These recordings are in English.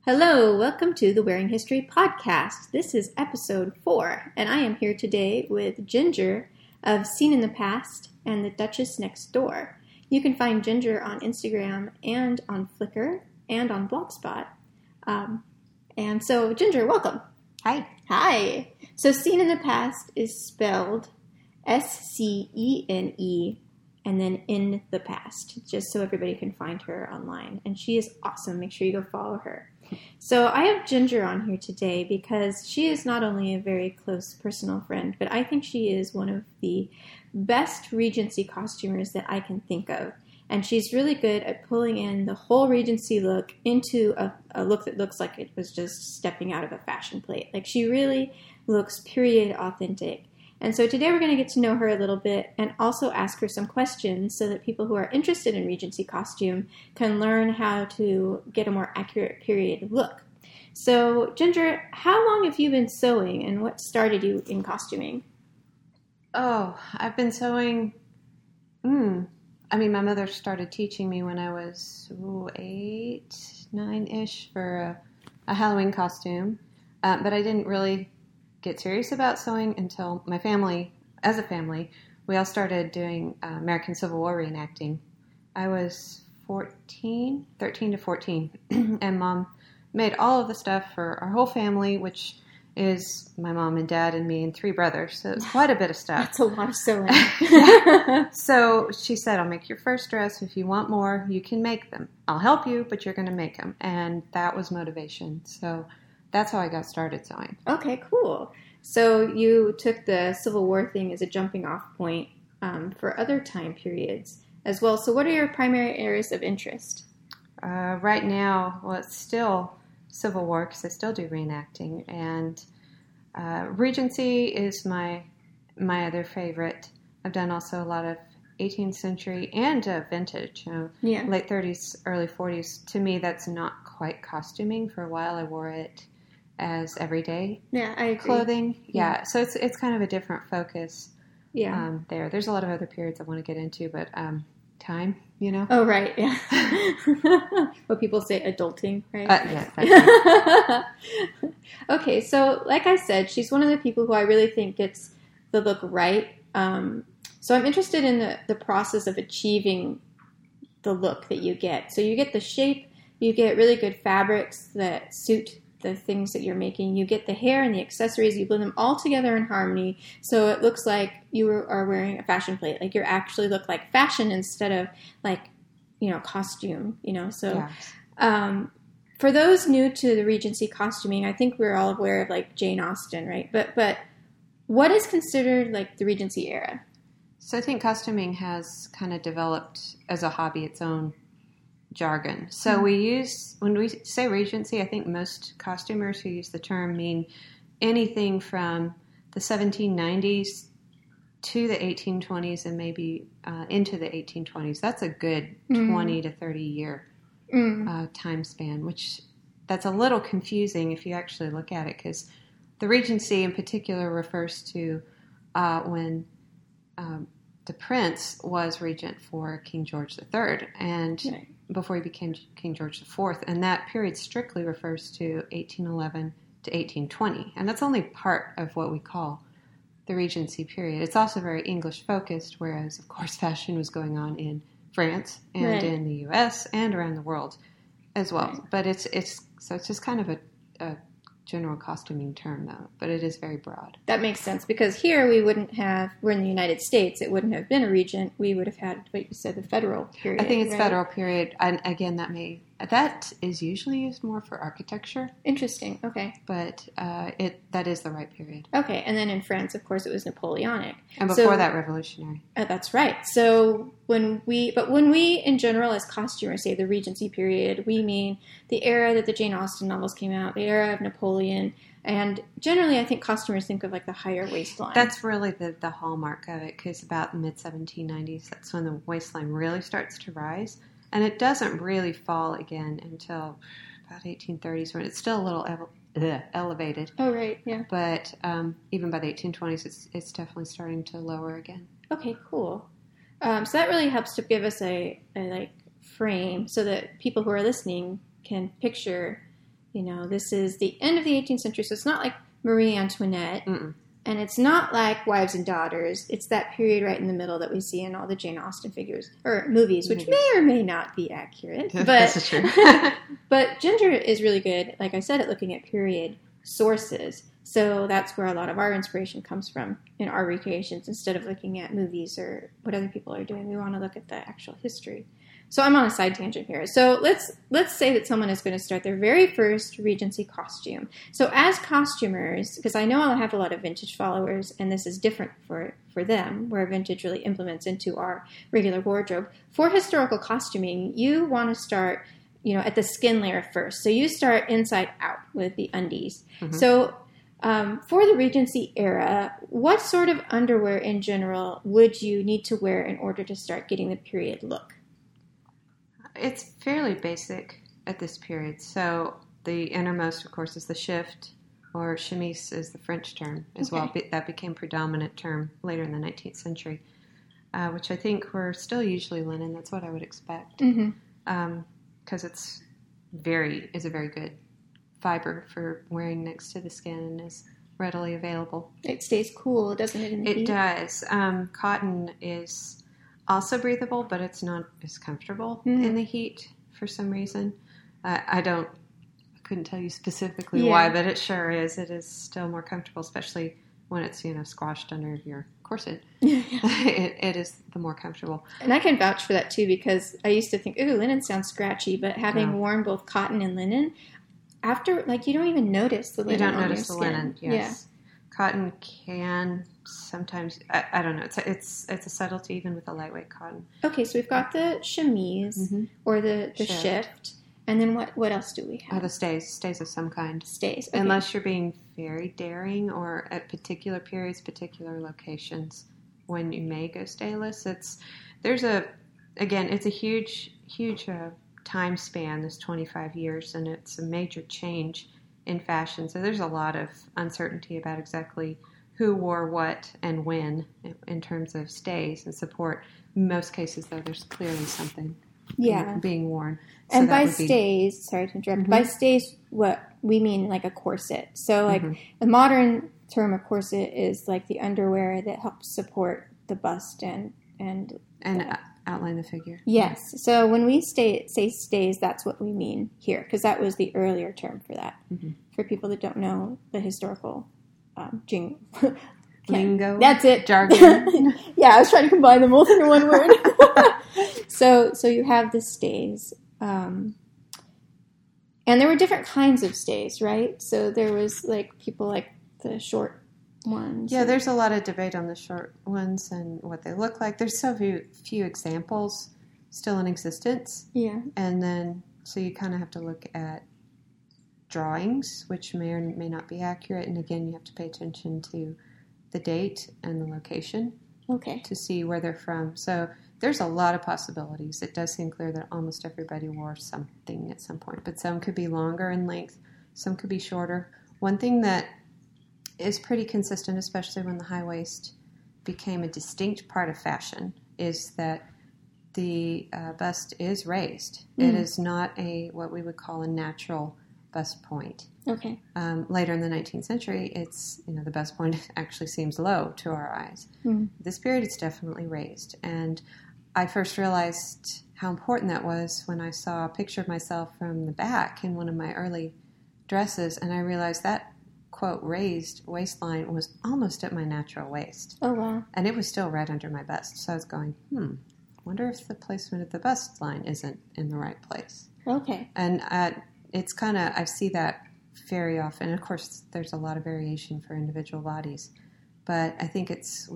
Hello, welcome to the Wearing History podcast. This is episode 4, and I am here today with Ginger of Seen in the Past and the Duchess Next Door. You can find Ginger on Instagram and on Flickr and on Blogspot. And so, Ginger, welcome. Hi. Hi. So, Seen in the Past is spelled S-C-E-N-E and then in the past, just so everybody can find her online. And she is awesome. Make sure you go follow her. So I have Ginger on here today because she is not only a very close personal friend, but I think she is one of the best Regency costumers that I can think of. And she's really good at pulling in the whole Regency look into a look that looks like it was just stepping out of a fashion plate. Like, she really looks period authentic. And so today we're going to get to know her a little bit and also ask her some questions so that people who are interested in Regency costume can learn how to get a more accurate period look. So, Ginger, how long have you been sewing and what started you in costuming? Oh, I've been sewing. My mother started teaching me when I was 8, 9-ish for a Halloween costume. But I didn't really get serious about sewing until my family, as a family, we all started doing American Civil War reenacting. I was 13 to 14, and Mom made all of the stuff for our whole family, which is my mom and dad and me and 3 brothers, so it's quite a bit of stuff. That's a lot of sewing. So she said, I'll make your first dress. If you want more, you can make them. I'll help you, but you're going to make them. And that was motivation. So that's how I got started sewing. Okay, cool. So you took the Civil War thing as a jumping off point for other time periods as well. So what are your primary areas of interest? Right now, well, it's still Civil War because I still do reenacting. And Regency is my other favorite. I've done also a lot of 18th century and vintage, late 30s, early 40s. To me, that's not quite costuming. For a while, I wore it as everyday clothing. Yeah, so it's kind of a different focus. Yeah. There's a lot of other periods I want to get into, but time, Oh, right, yeah. What people say, adulting, right? Yeah, that's right. Okay, so like I said, she's one of the people who I really think gets the look right. So I'm interested in the process of achieving the look that you get. So you get the shape, you get really good fabrics that suit the things that you're making. You get the hair and the accessories, you blend them all together in harmony, so it looks like you are wearing a fashion plate. Like, you actually look like fashion instead of like, costume, So Yeah. For those new to the Regency costuming, I think we're all aware of like Jane Austen, right? But what is considered like the Regency era? So I think costuming has kind of developed as a hobby its own jargon. So when we say Regency, I think most costumers who use the term mean anything from the 1790s to the 1820s and maybe into the 1820s. That's a good 20 to 30 year time span, which that's a little confusing if you actually look at it, because the Regency in particular refers to when the prince was regent for King George III, and before he became King George IV, and that period strictly refers to 1811 to 1820, and that's only part of what we call the Regency period. It's also very English-focused, whereas, of course, fashion was going on in France and in the U.S. and around the world as well. Right. But it's just kind of a general costuming term, though, but it is very broad. That makes sense, because here we're in the United States, it wouldn't have been a regent, we would have had, what you said, the federal period. I think it's federal period, and again, that is usually used more for architecture. Interesting, okay. But that is the right period. Okay, and then in France, of course, it was Napoleonic. And before that, revolutionary. That's right. So when we in general as costumers say the Regency period, we mean the era that the Jane Austen novels came out, the era of Napoleon, and generally I think costumers think of like the higher waistline. That's really the hallmark of it, because about the mid-1790s, that's when the waistline really starts to rise. And it doesn't really fall again until about 1830s, when it's still a little elevated. Oh, right, yeah. But even by the 1820s, it's definitely starting to lower again. Okay, cool. So that really helps to give us a frame so that people who are listening can picture this is the end of the 18th century, so it's not like Marie Antoinette. Mm-mm. And it's not like Wives and Daughters. It's that period right in the middle that we see in all the Jane Austen figures or movies, which may or may not be accurate. But, That's true. but Ginger is really good, like I said, at looking at period sources. So that's where a lot of our inspiration comes from in our recreations. Instead of looking at movies or what other people are doing, we want to look at the actual history. So I'm on a side tangent here. So let's say that someone is going to start their very first Regency costume. So as costumers, because I know I'll have a lot of vintage followers, and this is different for them, where vintage really implements into our regular wardrobe. For historical costuming, you want to start, at the skin layer first. So you start inside out with the undies. Mm-hmm. So for the Regency era, what sort of underwear in general would you need to wear in order to start getting the period look? It's fairly basic at this period. So the innermost, of course, is the shift, or chemise is the French term as well. That became predominant term later in the 19th century, which I think were still usually linen. That's what I would expect, because it's a very good fiber for wearing next to the skin and is readily available. It stays cool, doesn't it? In the heat? It does. Cotton is also breathable, but it's not as comfortable in the heat for some reason. I couldn't tell you specifically why, but it sure is. It is still more comfortable, especially when it's, squashed under your corset. It is the more comfortable. And I can vouch for that too, because I used to think, ooh, linen sounds scratchy, but having worn both cotton and linen, after, you don't even notice the linen. You don't on notice the your skin. linen, yes. Yeah. Cotton can sometimes, I don't know, it's a subtlety even with a lightweight cotton. Okay, so we've got the chemise or the shift. And then what else do we have? The stays of some kind. Stays, okay. Unless you're being very daring or at particular periods, particular locations, when you may go stayless. It's a huge time span, this 25 years, and it's a major change in fashion. So there's a lot of uncertainty about exactly who wore what and when in terms of stays and support. In most cases, though, there's clearly something being worn. So and by stays, sorry to interrupt, by stays, what we mean like a corset. So the modern term of corset is like the underwear that helps support the bust and outline the figure. Yes. So when we say stays, that's what we mean here, because that was the earlier term for that. Mm-hmm. For people that don't know the historical lingo. That's it. Jargon. Yeah, I was trying to combine them both into one word. So you have the stays. And there were different kinds of stays, right? So there was people like the short ones. Yeah, there's a lot of debate on the short ones and what they look like. There's so few examples still in existence. Yeah. And then, so you kind of have to look at drawings, which may or may not be accurate. And again, you have to pay attention to the date and the location. Okay. To see where they're from. So there's a lot of possibilities. It does seem clear that almost everybody wore something at some point, but some could be longer in length, some could be shorter. One thing that is pretty consistent, especially when the high waist became a distinct part of fashion, is that the bust is raised. It is not what we would call a natural bust point. Okay. Later in the 19th century, it's, the bust point actually seems low to our eyes. This period, it's definitely raised. And I first realized how important that was when I saw a picture of myself from the back in one of my early dresses, and I realized that, quote, raised waistline was almost at my natural waist. Oh, wow. And it was still right under my bust. So I was going, wonder if the placement of the bust line isn't in the right place. Okay. And it's kind of, I see that very often. And of course, there's a lot of variation for individual bodies. But I think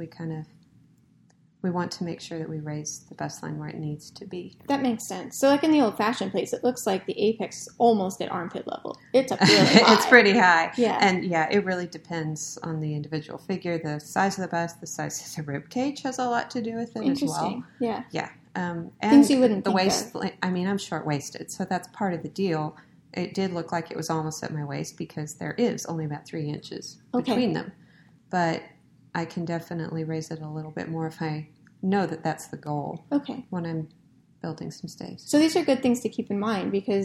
we want to make sure that we raise the bust line where it needs to be. That makes sense. So like in the old-fashioned place, it looks like the apex is almost at armpit level. It's up really high. It's pretty high. Yeah. And it really depends on the individual figure. The size of the bust, the size of the rib cage has a lot to do with it as well. Interesting. Yeah. Yeah. And things you wouldn't think waist, of. I'm short-waisted, so that's part of the deal. It did look like it was almost at my waist because there is only about 3 inches between them. But I can definitely raise it a little bit more if I know that that's the goal. Okay. When I'm building some stays. So these are good things to keep in mind because,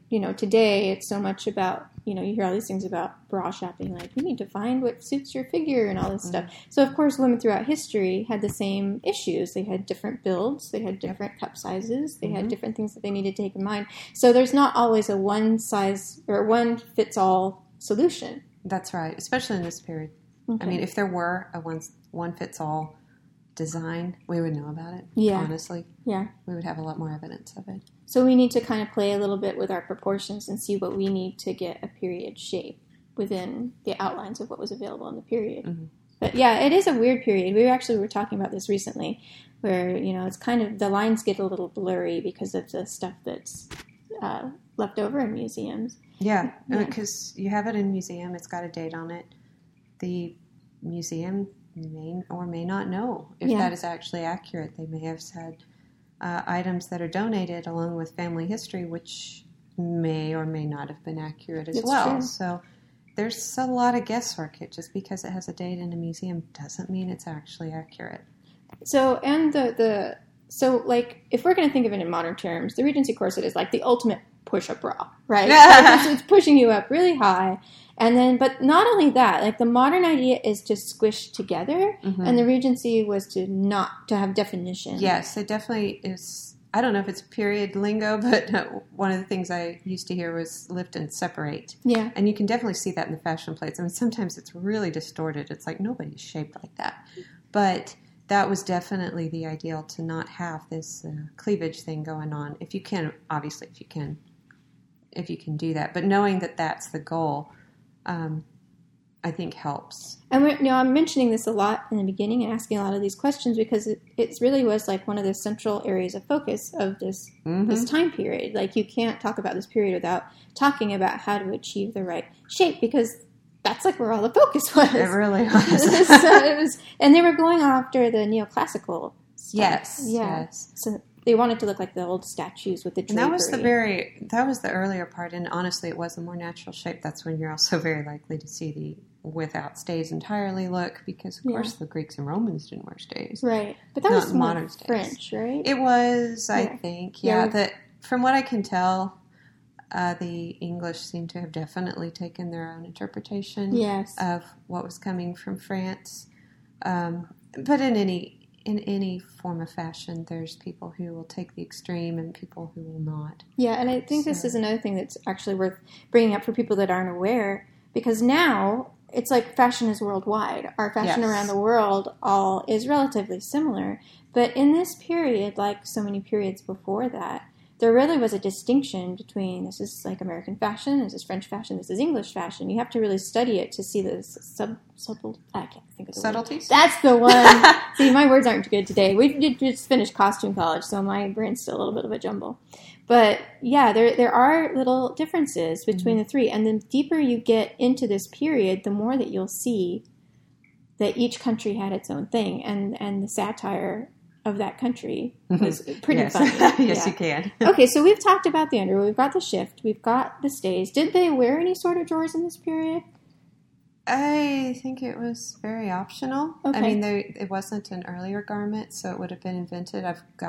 today it's so much about, you hear all these things about bra shopping, like you need to find what suits your figure and all this stuff. So of course women throughout history had the same issues. They had different builds, they had different cup sizes, they had different things that they needed to take in mind. So there's not always a one size or one fits all solution. That's right, especially in this period. Okay. I mean, if there were a one fits all design, we would know about it. Yeah. Honestly. Yeah. We would have a lot more evidence of it. So we need to kind of play a little bit with our proportions and see what we need to get a period shape within the outlines of what was available in the period. Mm-hmm. But yeah, it is a weird period. We actually were talking about this recently, where, it's kind of, the lines get a little blurry because of the stuff that's left over in museums. Yeah, because you have it in a museum, it's got a date on it. The museum may or may not know if that is actually accurate. They may have said items that are donated along with family history, which may or may not have been accurate as well. True. So there's a lot of guesswork. Just because it has a date in a museum doesn't mean it's actually accurate. So, and so like, if we're going to think of it in modern terms, the Regency corset is like the ultimate push-up bra, right? It's pushing you up really high. And then, but not only that, like the modern idea is to squish together, and the Regency was to have definition. Yes, it definitely is. I don't know if it's period lingo, but one of the things I used to hear was lift and separate. Yeah. And you can definitely see that in the fashion plates. I mean, sometimes it's really distorted. It's like nobody's shaped like that. But that was definitely the ideal, to not have this cleavage thing going on. If you can, obviously, if you can do that. But knowing that that's the goal, I think helps. And I'm mentioning this a lot in the beginning and asking a lot of these questions because it really was like one of the central areas of focus of this time period. Like, you can't talk about this period without talking about how to achieve the right shape, because that's like where all the focus was. It really was. So and they were going after the neoclassical stuff. Yes. So they wanted to look like the old statues with the drapery. And that was the earlier part, and honestly, it was a more natural shape. That's when you're also very likely to see the without stays entirely look, because of course the Greeks and Romans didn't wear stays. Right. But that was modern French, right? It was, I think. Yeah. That, from what I can tell, the English seem to have definitely taken their own interpretation of what was coming from France. But in any form of fashion, there's people who will take the extreme and people who will not. Yeah, and I think this is another thing that's actually worth bringing up for people that aren't aware, because now it's like fashion is worldwide. Our fashion around the world all is relatively similar. But in this period, like so many periods before that, there really was a distinction between this is like American fashion, this is French fashion, this is English fashion. You have to really study it to see the I can't think of the subtleties. Word. That's the one. See, my words aren't good today. We did just finish costume college, so my brain's still a little bit of a jumble. But yeah, there are little differences between the three. And the deeper you get into this period, the more that you'll see that each country had its own thing, and the satire of that country was pretty funny. Yes, you can. Okay, so we've talked about the underwear. We've got the shift. We've got the stays. Did they wear any sort of drawers in this period? I think it was very optional. Okay. I mean, it wasn't an earlier garment, so it would have been invented.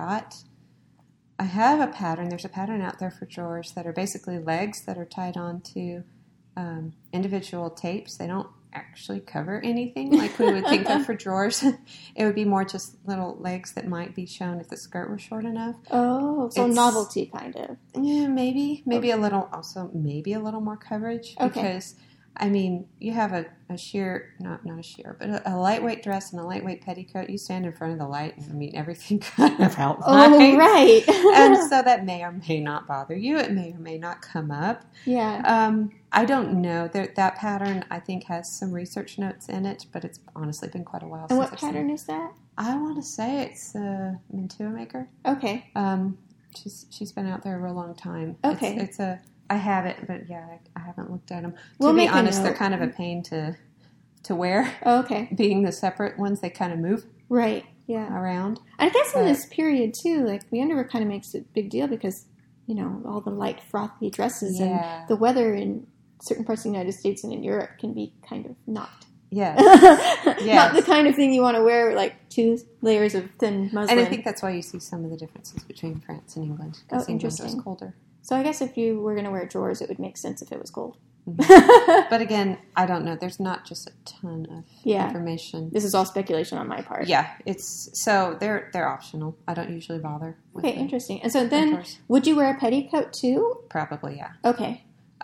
I have a pattern. There's a pattern out there for drawers that are basically legs that are tied onto individual tapes. They don't actually cover anything like we would think of for drawers. It would be more just little legs that might be shown if the skirt were short enough. Oh, so novelty kind of. Yeah, maybe a little, also maybe a little more coverage, because I mean, you have a sheer, not a sheer, but a lightweight dress and a lightweight petticoat. You stand in front of the light and, I mean, everything kind of outlines. Oh, right. And so that may or may not bother you. It may or may not come up. Yeah. I don't know. That pattern, I think, has some research notes in it, but it's honestly been quite a while since I've seen it. And what pattern is that? I want to say it's Mantua Maker. Okay. She's been out there a real long time. Okay. I have it, but yeah, I haven't looked at them. To be honest, they're kind of a pain to wear. Oh, okay. Being the separate ones, they kind of move around. I guess in this period, too, like the underwear kind of makes a big deal because, all the light, frothy dresses and the weather in certain parts of the United States and in Europe can be kind of not. Yes. Not the kind of thing you want to wear, like 2 layers of thin muslin. And I think that's why you see some of the differences between France and England, because England was colder. So I guess if you were going to wear drawers, it would make sense if it was cold. But again, I don't know. There's not just a ton of information. This is all speculation on my part. Yeah, they're optional. I don't usually bother. Okay, interesting. And so then, would you wear a petticoat too? Probably, yeah. Okay.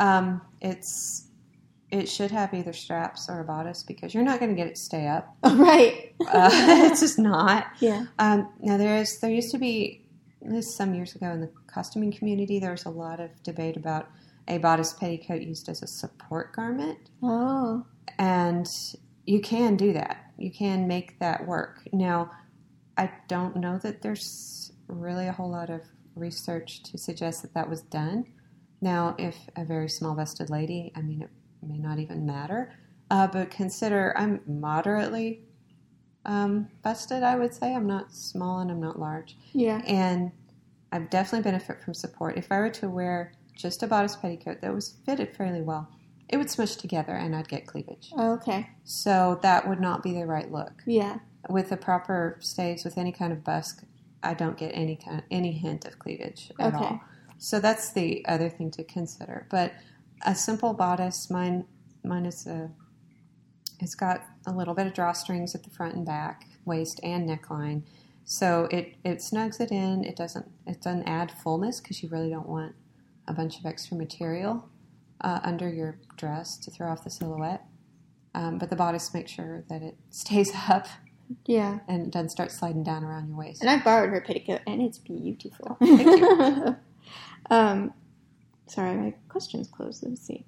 It should have either straps or a bodice because you're not going to get it to stay up. Oh, right. It's just not. Yeah. Now there used to be, this some years ago in the costuming community, there was a lot of debate about a bodice petticoat used as a support garment. Oh. And you can do that. You can make that work. Now, I don't know that there's really a whole lot of research to suggest that was done. Now, if a very small vested lady, I mean, it may not even matter. But consider I'm moderately vested, I would say. I'm not small and I'm not large. Yeah. And I definitely benefit from support. If I were to wear just a bodice petticoat that was fitted fairly well, it would smush together and I'd get cleavage. Oh, okay. So that would not be the right look. Yeah. With the proper stays, with any kind of busk, I don't get any hint of cleavage at all. So that's the other thing to consider. But a simple bodice, mine is it's got a little bit of drawstrings at the front and back, waist and neckline. So it snugs it in. It doesn't add fullness because you really don't want a bunch of extra material under your dress to throw off the silhouette. But the bodice makes sure that it stays up. Yeah. And it doesn't start sliding down around your waist. And I borrowed her petticoat, and it's beautiful. Thank you. Sorry, my question's closed. Let's see.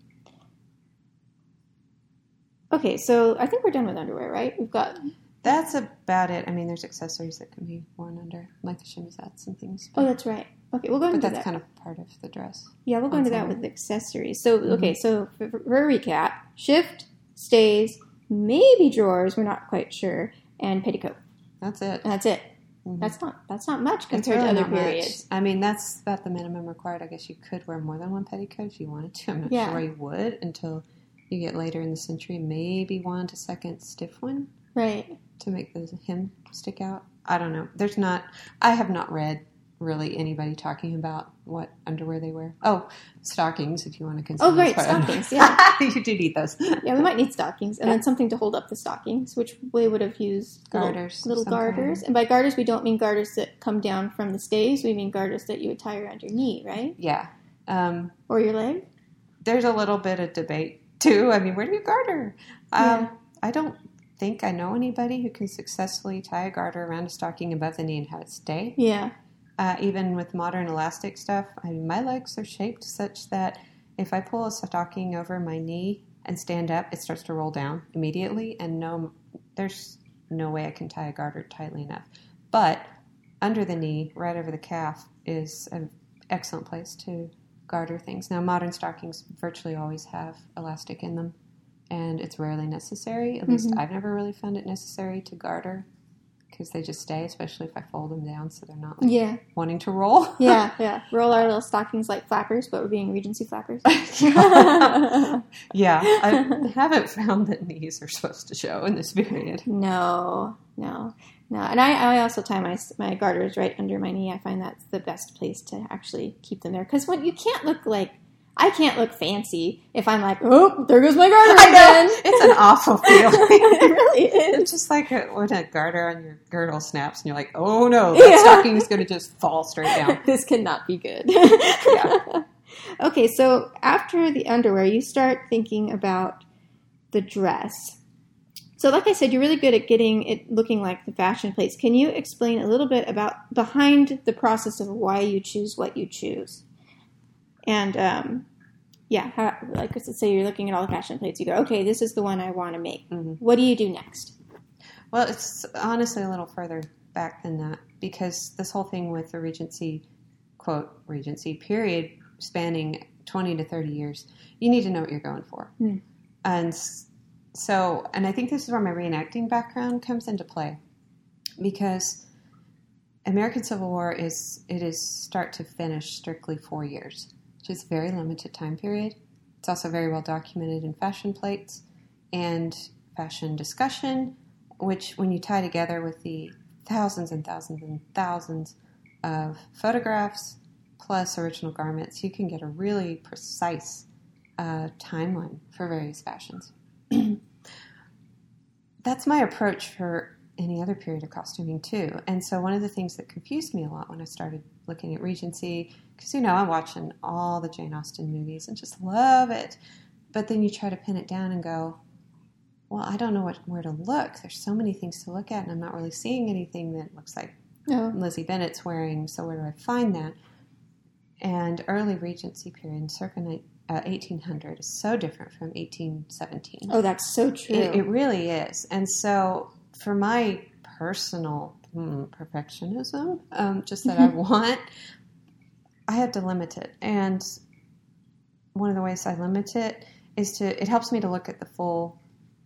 Okay, so I think we're done with underwear, right? We've got... That's about it. I mean, there's accessories that can be worn under, like the chemisettes and things. Oh, that's right. Okay, we'll go into that. But that's kind of part of the dress. Yeah, we'll go into that with accessories. So, okay, so for a recap, shift, stays, maybe drawers, we're not quite sure, and petticoat. That's it. That's it. Mm-hmm. That's not much compared to other periods. I mean, that's about the minimum required. I guess you could wear more than one petticoat if you wanted to. I'm not sure you would until you get later in the century. Maybe want a second stiff one. Right. To make the hem stick out. I don't know. I have not read really anybody talking about what underwear they wear. Oh, stockings, if you want to consider. Oh, right, stockings, yeah. You do need those. Yeah, we might need stockings. And then something to hold up the stockings, which we would have used garters. Little garters. And by garters, we don't mean garters that come down from the stays. We mean garters that you would tie around your knee, right? Yeah. Or your leg? There's a little bit of debate, too. I mean, where do you garter? I don't think I know anybody who can successfully tie a garter around a stocking above the knee and have it stay. Yeah. Even with modern elastic stuff, my legs are shaped such that if I pull a stocking over my knee and stand up, it starts to roll down immediately, and there's no way I can tie a garter tightly enough. But under the knee, right over the calf, is an excellent place to garter things. Now, modern stockings virtually always have elastic in them, and it's rarely necessary. At least I've never really found it necessary to garter because they just stay, especially if I fold them down so they're not wanting to roll. Yeah. Roll our little stockings like flappers, but we're being Regency flappers. Yeah. I haven't found that knees are supposed to show in this period. No. And I also tie my garters right under my knee. I find that's the best place to actually keep them there. Because when you can't look like... I can't look fancy if I'm like, oh, there goes my garter again. It's an awful feeling. It really is. It's just like when a garter on your girdle snaps and you're like, oh no, that stocking is going to just fall straight down. This cannot be good. Yeah. Okay, so after the underwear, you start thinking about the dress. So like I said, you're really good at getting it looking like the fashion plates. Can you explain a little bit about behind the process of why you choose what you choose? And, let's say you're looking at all the fashion plates. You go, okay, this is the one I want to make. Mm-hmm. What do you do next? Well, it's honestly a little further back than that because this whole thing with the Regency, quote, Regency period spanning 20 to 30 years, you need to know what you're going for. Mm. And I think this is where my reenacting background comes into play because American Civil War is start to finish strictly 4 years. Which is a very limited time period. It's also very well documented in fashion plates and fashion discussion, which when you tie together with the thousands and thousands and thousands of photographs, plus original garments, you can get a really precise timeline for various fashions. That's my approach for any other period of costuming too. And so one of the things that confused me a lot when I started looking at Regency, because I'm watching all the Jane Austen movies and just love it. But then you try to pin it down and go, well, I don't know where to look. There's so many things to look at, and I'm not really seeing anything that looks like Lizzie Bennet's wearing. So where do I find that? And early Regency period, circa 1800, is so different from 1817. Oh, that's so true. It really is. And so for my personal perfectionism, just that I want, I have to limit it. And one of the ways I limit it is it helps me to look at the full,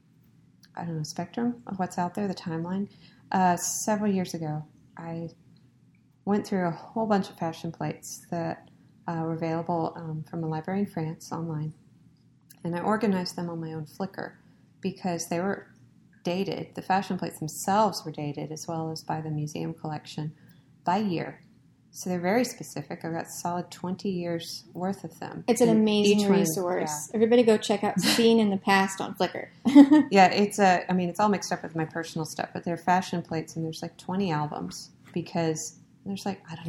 spectrum of what's out there, the timeline. Several years ago, I went through a whole bunch of fashion plates that were available from a library in France online. And I organized them on my own Flickr because they were dated. The fashion plates themselves were dated, as well as by the museum collection, by year. So they're very specific. I've got solid 20 years worth of them. It's an amazing resource. Everybody go check out Seen in the Past on Flickr. Yeah, it's all mixed up with my personal stuff, but they're fashion plates, and there's like 20 albums because there's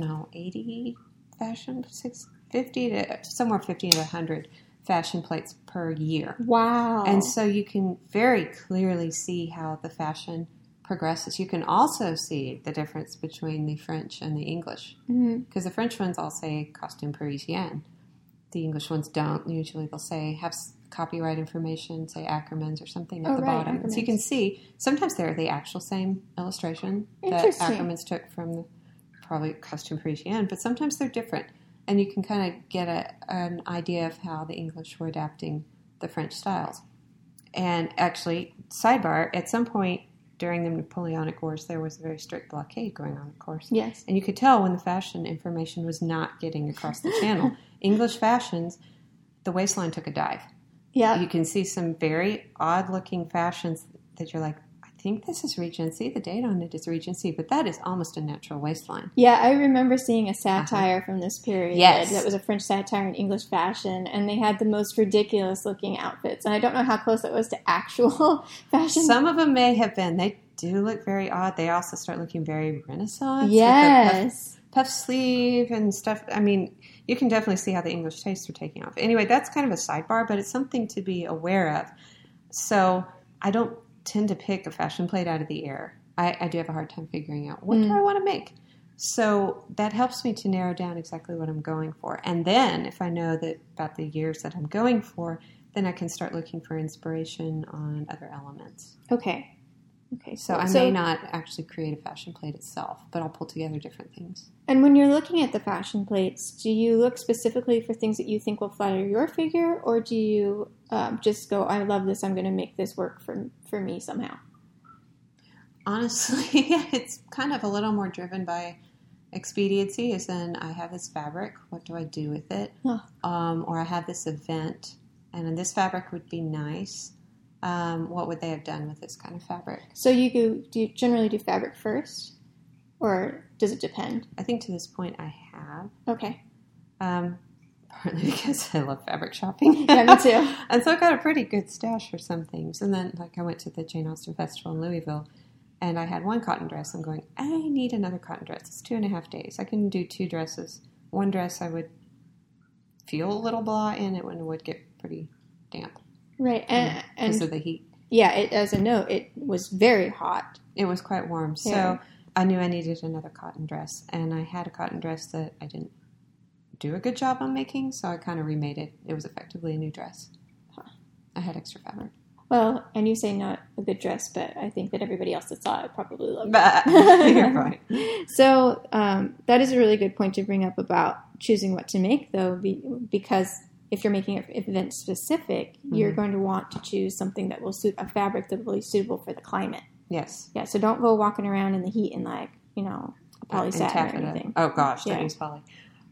80 fashion, 50 to somewhere 50 to 100 fashion plates per year. Wow. And so you can very clearly see how the fashion progresses. You can also see the difference between the French and the English, because the French ones all say costume Parisienne. The English ones don't. Usually they'll have copyright information, say Ackermans or something at the bottom. Ackermans. So you can see sometimes they're the actual same illustration that Ackermans took from probably costume Parisienne, but sometimes they're different. And you can kind of get an idea of how the English were adapting the French styles. And actually, sidebar, at some point during the Napoleonic Wars, there was a very strict blockade going on, of course. Yes. And you could tell when the fashion information was not getting across the channel. English fashions, the waistline took a dive. Yeah. You can see some very odd-looking fashions that you're like, I think this is Regency. The date on it is Regency, but that is almost a natural waistline. Yeah, I remember seeing a satire from this period. Yes. That was a French satire in English fashion, and they had the most ridiculous-looking outfits. And I don't know how close it was to actual fashion. Some of them may have been. They do look very odd. They also start looking very Renaissance. Yes. With the puff sleeve and stuff. I mean, you can definitely see how the English tastes are taking off. Anyway, that's kind of a sidebar, but it's something to be aware of. So I don't tend to pick a fashion plate out of the air. I do have a hard time figuring out what do I want to make. So that helps me to narrow down exactly what I'm going for. And then if I know that about the years that I'm going for, then I can start looking for inspiration on other elements. Okay. So I may not actually create a fashion plate itself, but I'll pull together different things. And when you're looking at the fashion plates, do you look specifically for things that you think will flatter your figure, or do you just go, I love this, I'm going to make this work for me somehow? Honestly, it's kind of a little more driven by expediency, as in I have this fabric, what do I do with it? Huh. Or I have this event, and this fabric would be nice. What would they have done with this kind of fabric? So do you generally do fabric first, or does it depend? I think to this point I have. Okay. Partly because I love fabric shopping. Yeah, me too. And so I got a pretty good stash for some things. And then I went to the Jane Austen Festival in Louisville, and I had one cotton dress. I'm going, I need another cotton dress. It's 2.5 days. I can do 2 dresses. One dress I would feel a little blah in it when it would get pretty damp. Right, and because of the heat. Yeah, as a note, it was very hot. It was quite warm, so I knew I needed another cotton dress, and I had a cotton dress that I didn't do a good job on making, so I kind of remade it. It was effectively a new dress. Huh. I had extra fabric. Well, and you say not a good dress, but I think that everybody else that saw it probably loved it. You're right. So that is a really good point to bring up about choosing what to make, though, because if you're making it event specific, you're going to want to choose something that will suit a fabric that will be suitable for the climate. Yes. Yeah, so don't go walking around in the heat in a poly satin or anything. Oh gosh, don't use poly.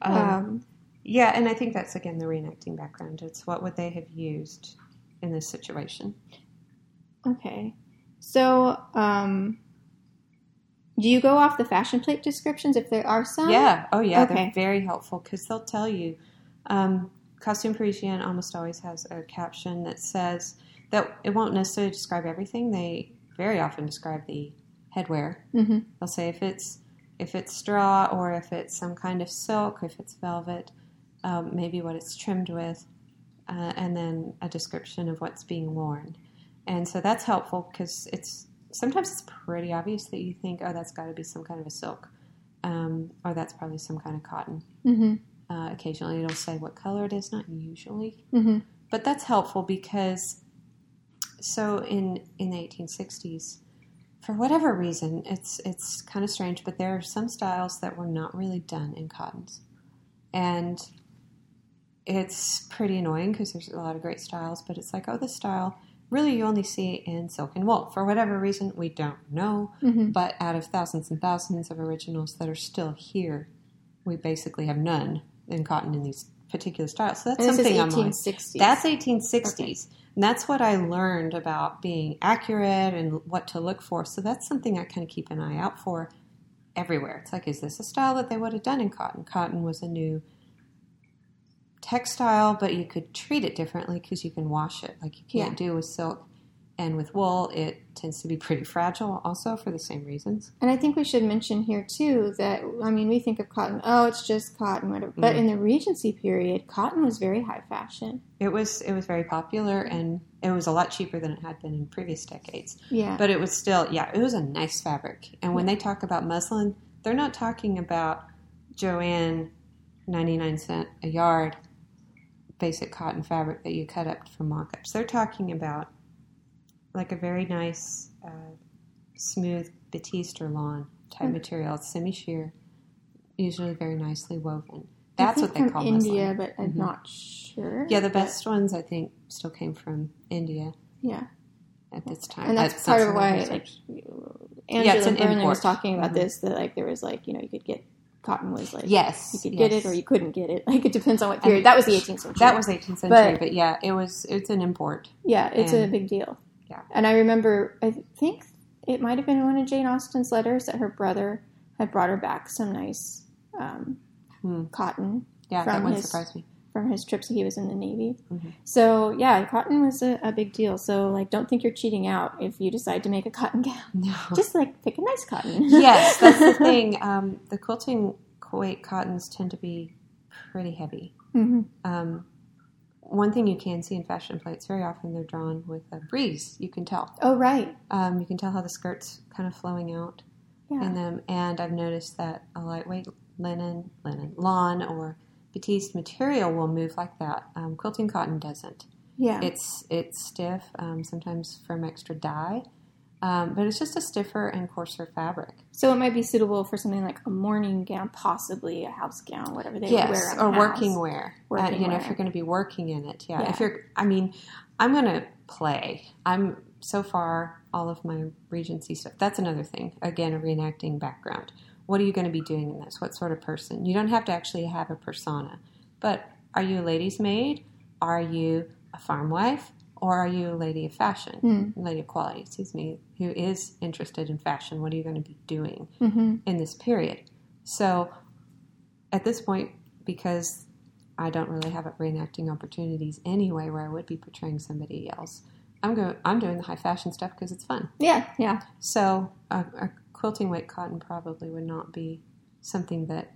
Yeah, and I think that's again the reenacting background. It's what would they have used in this situation. Okay. So Do you go off the fashion plate descriptions if there are some? Yeah. Oh, yeah. Okay. They're very helpful because they'll tell you. Costume Parisienne almost always has a caption that says that it won't necessarily describe everything. They very often describe the headwear. Mm-hmm. They'll say if it's straw or if it's some kind of silk, if it's velvet, maybe what it's trimmed with, and then a description of what's being worn. And so that's helpful because sometimes it's pretty obvious that you think, oh, that's got to be some kind of a silk, or that's probably some kind of cotton. Mm-hmm. Occasionally it'll say what color it is, not usually. Mm-hmm. But that's helpful because, so in the 1860s, for whatever reason, it's kind of strange, but there are some styles that were not really done in cottons. And it's pretty annoying because there's a lot of great styles, but it's like, oh, this style really you only see in silk and wool. For whatever reason, we don't know. Mm-hmm. But out of thousands and thousands of originals that are still here, we basically have none in cotton in these particular styles. So that's And something this is I'm like, 1860s. that's 1860s. Okay. And that's what I learned about being accurate and what to look for. So that's something I kind of keep an eye out for everywhere. It's like, is this a style that they would have done in cotton? Cotton was a new textile, but you could treat it differently because you can wash it like you can't do with silk. And with wool, it tends to be pretty fragile also for the same reasons. And I think we should mention here, too, that, I mean, we think of cotton, oh, it's just cotton, whatever. But in the Regency period, cotton was very high fashion. It was very popular, and it was a lot cheaper than it had been in previous decades. Yeah. But it was still, it was a nice fabric. And when they talk about muslin, they're not talking about Joanne 99-cent a yard basic cotton fabric that you cut up for mock-ups. They're talking about like a very nice, smooth batiste or lawn type material. It's semi-sheer, usually very nicely woven. That's what they call from India, muslin. but I'm not sure. Yeah, the best ones I think still came from India. Yeah. At this time, And that's part of why, like, Angela Burnley was talking about this, that, like, there was, like, you could get, cotton was, like, you could get it or you couldn't get it. Like, it depends on what period. That was the 18th century. That was 18th century, but yeah, it's an import. Yeah, it's a big deal. Yeah. And I remember, I think it might have been one of Jane Austen's letters that her brother had brought her back some nice cotton. Yeah, that wouldn't surprise me. From his trips, he was in the Navy. Mm-hmm. So, yeah, cotton was a big deal. So, like, don't think you're cheating out if you decide to make a cotton gown. No. Just, like, pick a nice cotton. Yes, that's the thing. The quilting Kuwait cottons tend to be pretty heavy. Mm-hmm. One thing you can see in fashion plates, very often they're drawn with a breeze. You can tell. Oh, right. You can tell how the skirt's kind of flowing out in them. And I've noticed that a lightweight lawn or batiste material will move like that. Quilting cotton doesn't. Yeah. It's stiff, sometimes from extra dye. But it's just a stiffer and coarser fabric. So it might be suitable for something like a morning gown, possibly a house gown, whatever they wear around or the working house. wear. Working wear. If you're going to be working in it. Yeah. Yeah. I'm going to play. So far, all of my Regency stuff, that's another thing. Again, a reenacting background. What are you going to be doing in this? What sort of person? You don't have to actually have a persona. But are you a lady's maid? Are you a farm wife? Or are you a lady of fashion, lady of quality, who is interested in fashion? What are you going to be doing in this period? So at this point, because I don't really have reenacting opportunities anyway where I would be portraying somebody else, I'm doing the high fashion stuff because it's fun. Yeah, yeah. So a quilting weight cotton probably would not be something that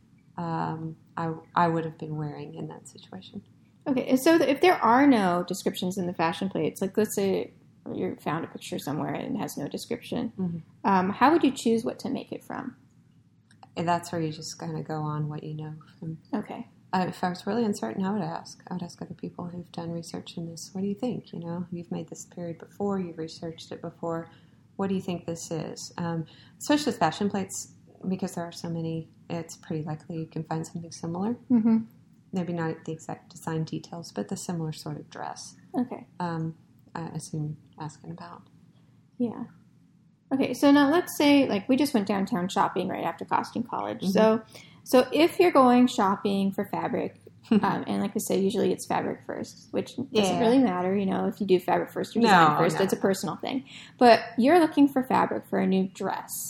I would have been wearing in that situation. Okay, so if there are no descriptions in the fashion plates, like let's say you found a picture somewhere and it has no description, how would you choose what to make it from? And that's where you just kind of go on what you know from. Okay. If I was really uncertain, I would ask other people who've done research in this. What do you think? You've made this period before, you've researched it before. What do you think this is? Especially with fashion plates, because there are so many, it's pretty likely you can find something similar. Mm-hmm. Maybe not the exact design details, but the similar sort of dress. Okay. I assume you're asking about. Yeah. Okay, so now let's say, like, we just went downtown shopping right after costume college. So if you're going shopping for fabric, and like I say, usually it's fabric first, which doesn't really matter, if you do fabric first or design first. It's a personal thing. But you're looking for fabric for a new dress.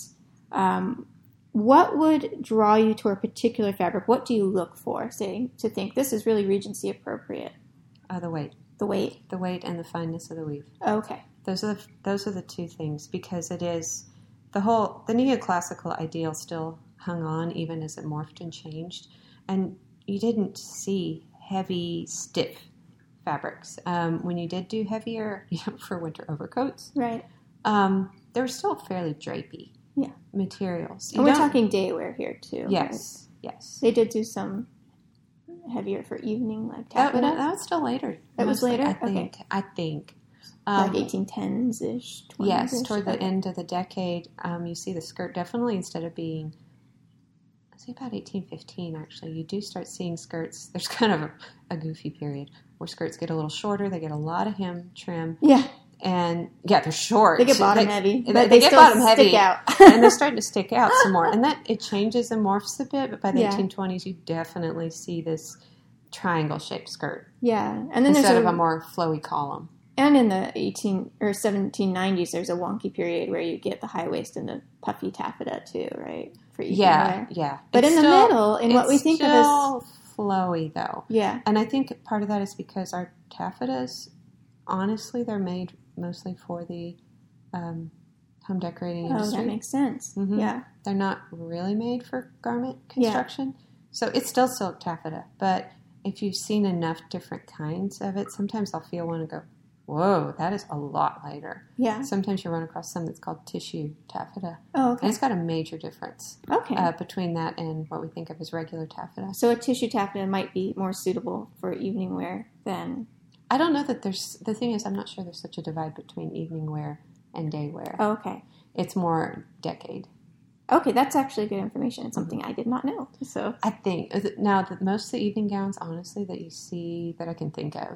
What would draw you to a particular fabric? What do you look for, say, to think this is really Regency appropriate? The weight. The weight? The weight and the fineness of the weave. Okay. Those are the two things, because it is the neoclassical ideal still hung on even as it morphed and changed, and you didn't see heavy, stiff fabrics. When you did do heavier, for winter overcoats, right? They were still fairly drapey materials. And we're talking daywear here too. Yes, right? yes. They did do some heavier for evening, like taffeta. That was still later. It was later? I think. Like 1810s-ish, 20s-ish? Yes, toward the end of the decade, you see the skirt definitely, instead of being, I say about 1815 actually, you do start seeing skirts. There's kind of a goofy period where skirts get a little shorter. They get a lot of hem trim. Yeah. And they're short. They get bottom heavy. But they get still bottom stick heavy. out. And they're starting to stick out some more. And that it changes and morphs a bit, but by the 1820s you definitely see this triangle shaped skirt. Yeah. And then instead there's of a more flowy column. And in the 1790s, there's a wonky period where you get the high waist and the puffy taffeta too, right? For evening wear. Yeah. But in the middle, in what we think of as flowy though. Yeah. And I think part of that is because our taffetas, honestly, they're made mostly for the home decorating industry. Oh, that makes sense. Mm-hmm. Yeah. They're not really made for garment construction. Yeah. So it's still silk taffeta, but if you've seen enough different kinds of it, sometimes I'll feel one and go, whoa, that is a lot lighter. Yeah. Sometimes you run across some that's called tissue taffeta. Oh, okay. And it's got a major difference between that and what we think of as regular taffeta. So a tissue taffeta might be more suitable for evening wear than... I don't know that there's... The thing is, I'm not sure there's such a divide between evening wear and day wear. Oh, okay. It's more decade. Okay, that's actually good information. It's something I did not know. So I think... Now, most of the evening gowns, honestly, that you see that I can think of...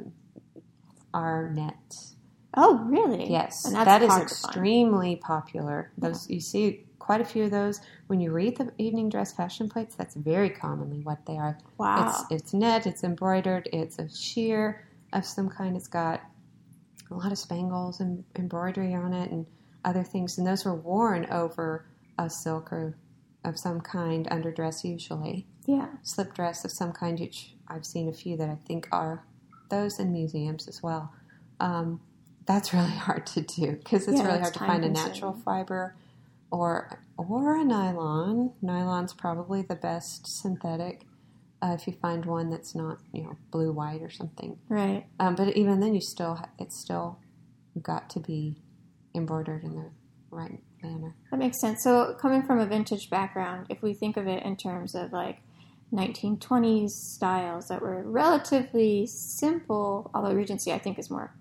are net. Oh, really? Yes. And that is extremely popular. Those you see quite a few of those. When you read the evening dress fashion plates, that's very commonly what they are. Wow. It's net, it's embroidered, it's a sheer of some kind. It's got a lot of spangles and embroidery on it and other things. And those were worn over a silk or of some kind, underdress usually. Yeah. Slip dress of some kind, which I've seen a few that I think are those in museums as well. That's really hard to do because it's really hard to find a natural fiber or a nylon. Nylon's probably the best synthetic if you find one that's not blue white or something. Right. But even then, it's still got to be embroidered in the right manner. That makes sense. So coming from a vintage background, if we think of it in terms of like 1920s styles that were relatively simple, although Regency I think is more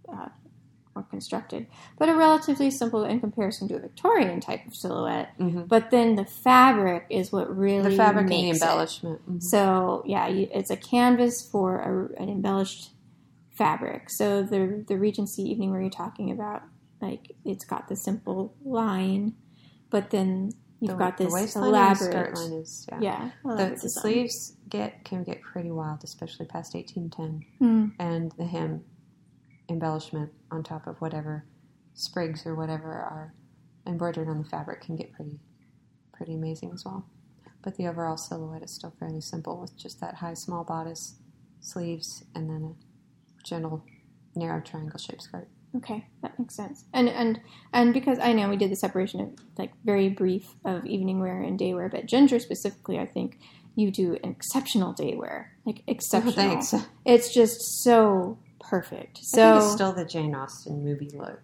constructed, but a relatively simple in comparison to a Victorian type of silhouette. Mm-hmm. But then the fabric is what really the fabric makes and the embellishment. Mm-hmm. So yeah, it's a canvas for an embellished fabric. So the Regency evening wear you're talking about, like it's got the simple line, but then you've got this elaborate skirt line is the sleeves can get pretty wild, especially past 1810, and the hem embellishment on top of whatever sprigs or whatever are embroidered on the fabric can get pretty amazing as well. But the overall silhouette is still fairly simple with just that high small bodice, sleeves, and then a gentle narrow triangle shaped skirt. Okay, that makes sense. And because I know we did the separation of like very brief of evening wear and day wear, but Ginger specifically, I think you do an exceptional day wear, like exceptional. Oh, thanks. It's just so perfect. So I think it's still the Jane Austen movie look.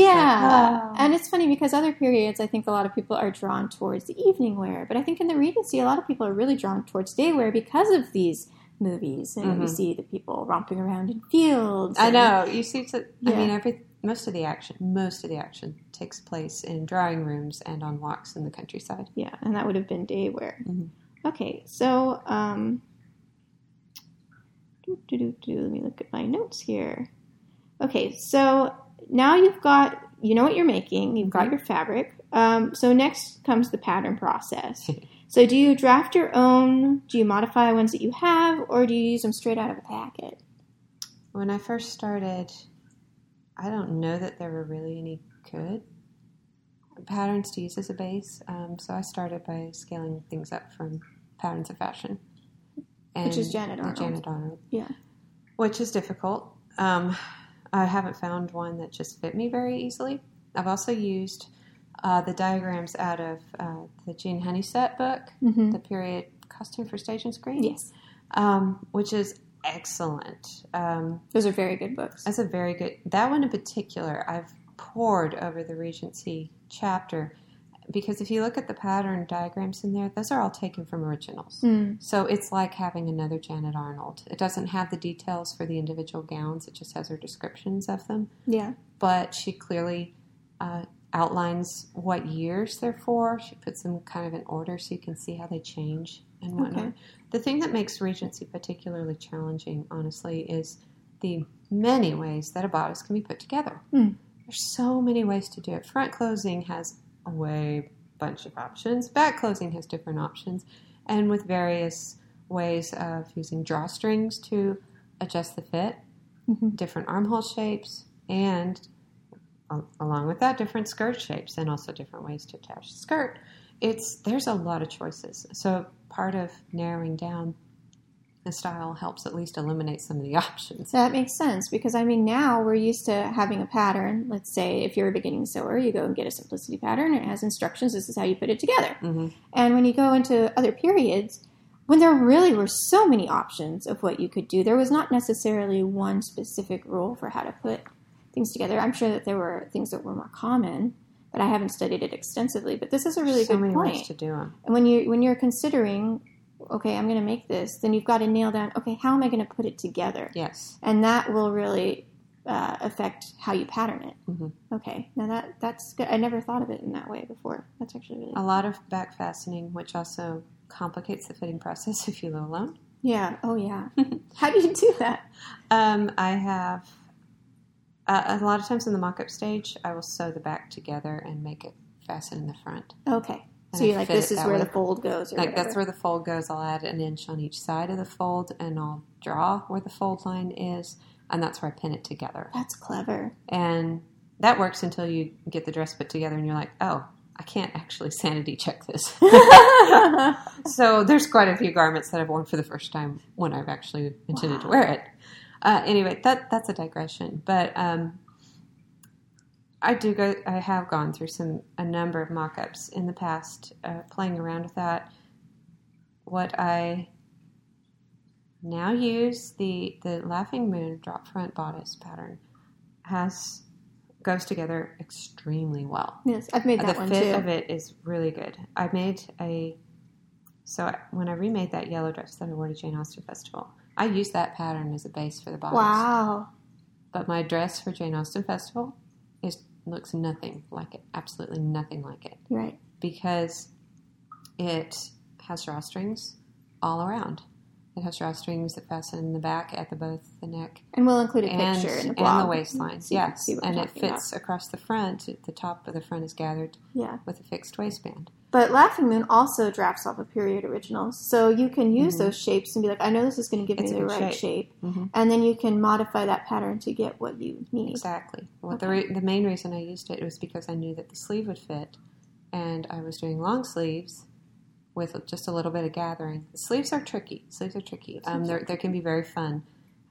And it's funny because other periods, I think a lot of people are drawn towards the evening wear, but I think in the Regency, a lot of people are really drawn towards day wear because of these movies, and you see the people romping around in fields. I know you see. I mean, most of the action takes place in drawing rooms and on walks in the countryside. Yeah, and that would have been day wear. Mm-hmm. Okay, so let me look at my notes here. Okay, so now you've got what you're making. You've got your fabric. So next comes the pattern process. So do you draft your own? Do you modify ones that you have, or do you use them straight out of a packet? When I first started, I don't know that there were really any good. patterns to use as a base. So I started by scaling things up from Patterns of Fashion. Which is Janet Arnold. Janet Arnold. Yeah. Which is difficult. I haven't found one that just fit me very easily. I've also used the diagrams out of the Jean Honeysett book, the period costume for stage and screen. Yes. Which is excellent. Those are very good books. That's a very good. That one in particular, I've pored over the Regency chapter because if you look at the pattern diagrams in there, those are all taken from originals. So it's like having another Janet Arnold. It doesn't have the details for the individual gowns. It just has her descriptions of them. Yeah. But she clearly outlines what years they're for. She puts them kind of in order so you can see how they change and whatnot. Okay. The thing that makes Regency particularly challenging, honestly, is the many ways that a bodice can be put together. There's so many ways to do it. Front closing has a bunch of options. Back closing has different options. And with various ways of using drawstrings to adjust the fit, different armhole shapes, and along with that, different skirt shapes and also different ways to attach the skirt. There's a lot of choices. So part of narrowing down the style helps at least eliminate some of the options. That makes sense because, I mean, now we're used to having a pattern. Let's say if you're a beginning sewer, you go and get a simplicity pattern. And it has instructions. This is how you put it together. And when you go into other periods, when there really were so many options of what you could do, there was not necessarily one specific rule for how to put things together. I'm sure that there were things that were more common, but I haven't studied it extensively. But this is a really good point. So many ways to do them. And when you're considering, okay, I'm going to make this, then you've got to nail down, okay, how am I going to put it together? Yes. And that will really affect how you pattern it. Okay, now that's good. I never thought of it in that way before. That's actually really good. A lot of back fastening, which also complicates the fitting process if you live alone. Yeah. Oh, yeah. How do you do that? I have... a lot of times in the mock-up stage, I will sew the back together and make it fasten in the front. Okay. So you're like, this is where the fold goes or whatever. That's where the fold goes. I'll add an inch on each side of the fold, and I'll draw where the fold line is, and that's where I pin it together. That's clever. And that works until you get the dress put together, and you're like, oh, I can't actually sanity check this. So there's quite a few garments that I've worn for the first time when I've actually intended to wear it. Anyway, that's a digression. But I have gone through a number of mock-ups in the past, playing around with that. What I now use, the Laughing Moon drop front bodice pattern goes together extremely well. Yes, I've made that one too. The fit of it is really good. When I remade that yellow dress that I wore to Jane Austen Festival, I used that pattern as a base for the bodice. Wow. But my dress for Jane Austen Festival looks nothing like it. Absolutely nothing like it. Right. Because it has drawstrings all around. It has drawstrings that fasten in the back at both the neck. And we'll include a picture in the blog. And the waistline, yes. And it fits across the front. The top of the front is gathered with a fixed waistband. But Laughing Moon also drafts off of period originals. So you can use those shapes and be like, I know this is going to give me the right shape. And then you can modify that pattern to get what you need. Exactly. Well, the main reason I used it was because I knew that the sleeve would fit. And I was doing long sleeves with just a little bit of gathering. The sleeves are tricky. They can be very fun.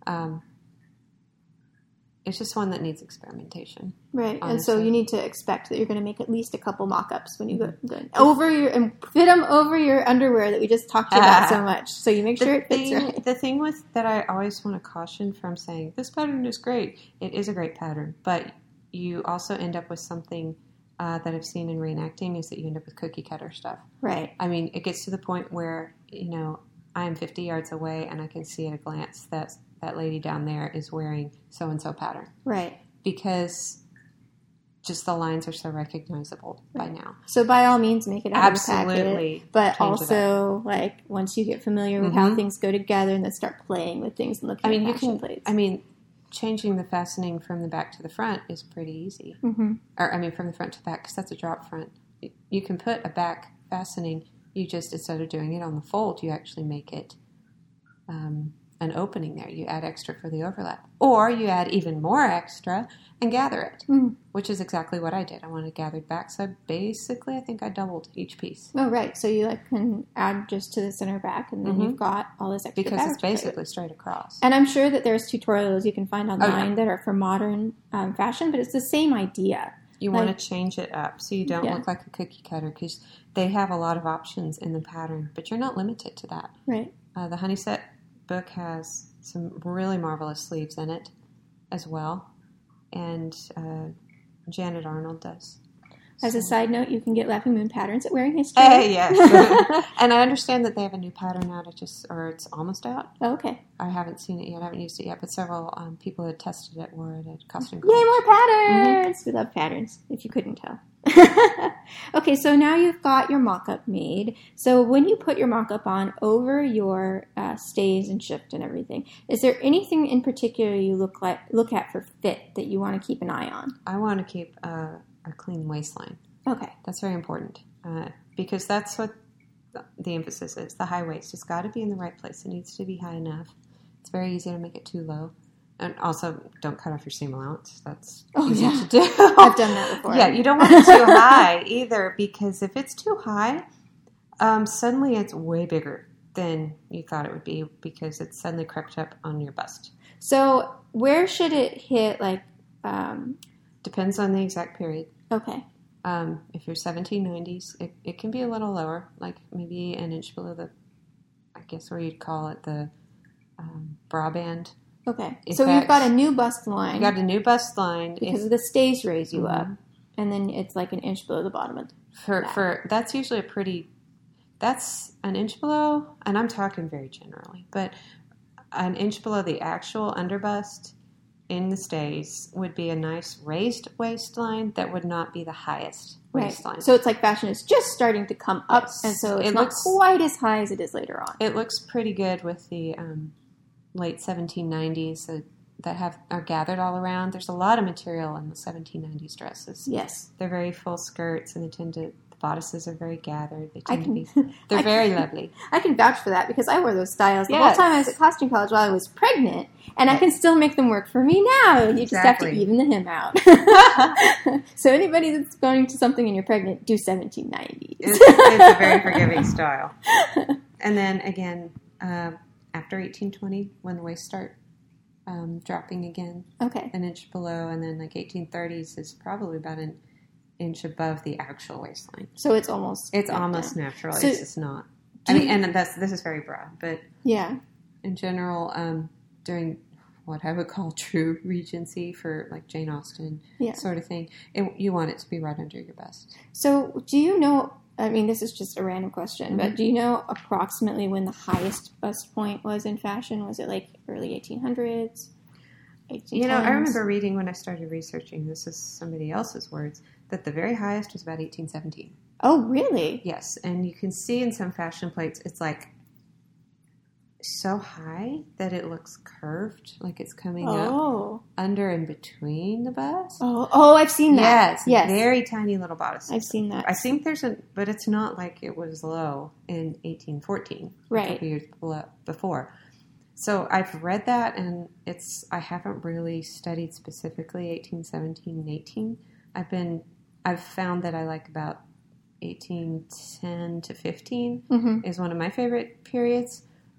It's just one that needs experimentation. Right. Honestly. And so you need to expect that you're going to make at least a couple mock-ups when you go and fit them over your underwear that we just talked about so much. So you make sure it fits right. The thing that I always want to caution from saying, this pattern is great. It is a great pattern. But you also end up with something that I've seen in reenacting is that you end up with cookie cutter stuff. Right. I mean, it gets to the point where, I am 50 yards away and I can see at a glance that lady down there is wearing so-and-so pattern. Right. Because just the lines are so recognizable by now. So by all means, make it out of the packet. Absolutely. But also, once you get familiar with how things go together and then start playing with things and looking at fashion plates. Changing the fastening from the back to the front is pretty easy. From the front to the back, because that's a drop front. You can put a back fastening. You just, instead of doing it on the fold, you actually make it an opening there. You add extra for the overlap. Or you add even more extra and gather it, which is exactly what I did. I wanted gathered back, so I think I doubled each piece. Oh, right. So you can add just to the center back, and then you've got all this extra because fabric it's basically straight across. And I'm sure that there's tutorials you can find online that are for modern fashion, but it's the same idea. You want to change it up so you don't look like a cookie cutter, because they have a lot of options in the pattern, but you're not limited to that. Right. The Honeyset book has some really marvelous sleeves in it as well, and Janet Arnold does. As a side note, you can get Laughing Moon patterns at Wearing History. Yes. And I understand that they have a new pattern out, or it's almost out. Oh, okay. I haven't seen it yet. I haven't used it yet, but several people who had tested it were at a costume college. Yay, more patterns! Mm-hmm. We love patterns, if you couldn't tell. Okay, so now you've got your mock-up made. So when you put your mock-up on over your stays and shift and everything, is there anything in particular you look at for fit that you want to keep an eye on? I want to keep a clean waistline. Okay. That's very important because that's what the emphasis is. The high waist. It's got to be in the right place. It needs to be high enough. It's very easy to make it too low. And also, don't cut off your seam allowance. That's easy to do. I've done that before. Yeah, you don't want it too high either, because if it's too high, suddenly it's way bigger than you thought it would be, because it's suddenly crept up on your bust. So where should it hit? Depends on the exact period. Okay. If you're 1790s, it can be a little lower, like maybe an inch below I guess where you'd call it the bra band. Okay. So you've got a new bust line. You got a new bust line. Because the stays raise you up, and then it's like an inch below the bottom of for that's usually that's an inch below, and I'm talking very generally, but an inch below the actual underbust in the stays would be a nice raised waistline that would not be the highest waistline. So it's like fashion is just starting to come up, and so it's not quite as high as it is later on. It looks pretty good with the late 1790s that are gathered all around. There's a lot of material in the 1790s dresses. Yes. They're very full skirts, and the bodices are very gathered. They're very lovely. I can vouch for that, because I wore those styles the whole time I was at costume college while I was pregnant, and I can still make them work for me now. You just have to even the hem out. So anybody that's going to something and you're pregnant, do 1790s. It's a very forgiving style. And then again, after 1820, when the waists start dropping again, an inch below, and then like 1830s is probably about an inch above the actual waistline. So it's almost natural. So it's just not. This is very broad, but in general, during what I would call true Regency for like Jane Austen sort of thing, you want it to be right under your bust. So do you know? I mean, this is just a random question, but do you know approximately when the highest bust point was in fashion? Was it like early 1800s? 1810s? I remember reading when I started researching, this is somebody else's words, that the very highest was about 1817. Oh, really? Yes, and you can see in some fashion plates, it's like so high that it looks curved, like it's coming up under and between the bust. Oh, I've seen that. Yes, very tiny little bodices. I've seen that. I think but it's not like it was low in 1814, a couple years before. So I've read that, and I haven't really studied specifically 1817 and 18. I've found that I like about 1810 to 15 is one of my favorite periods.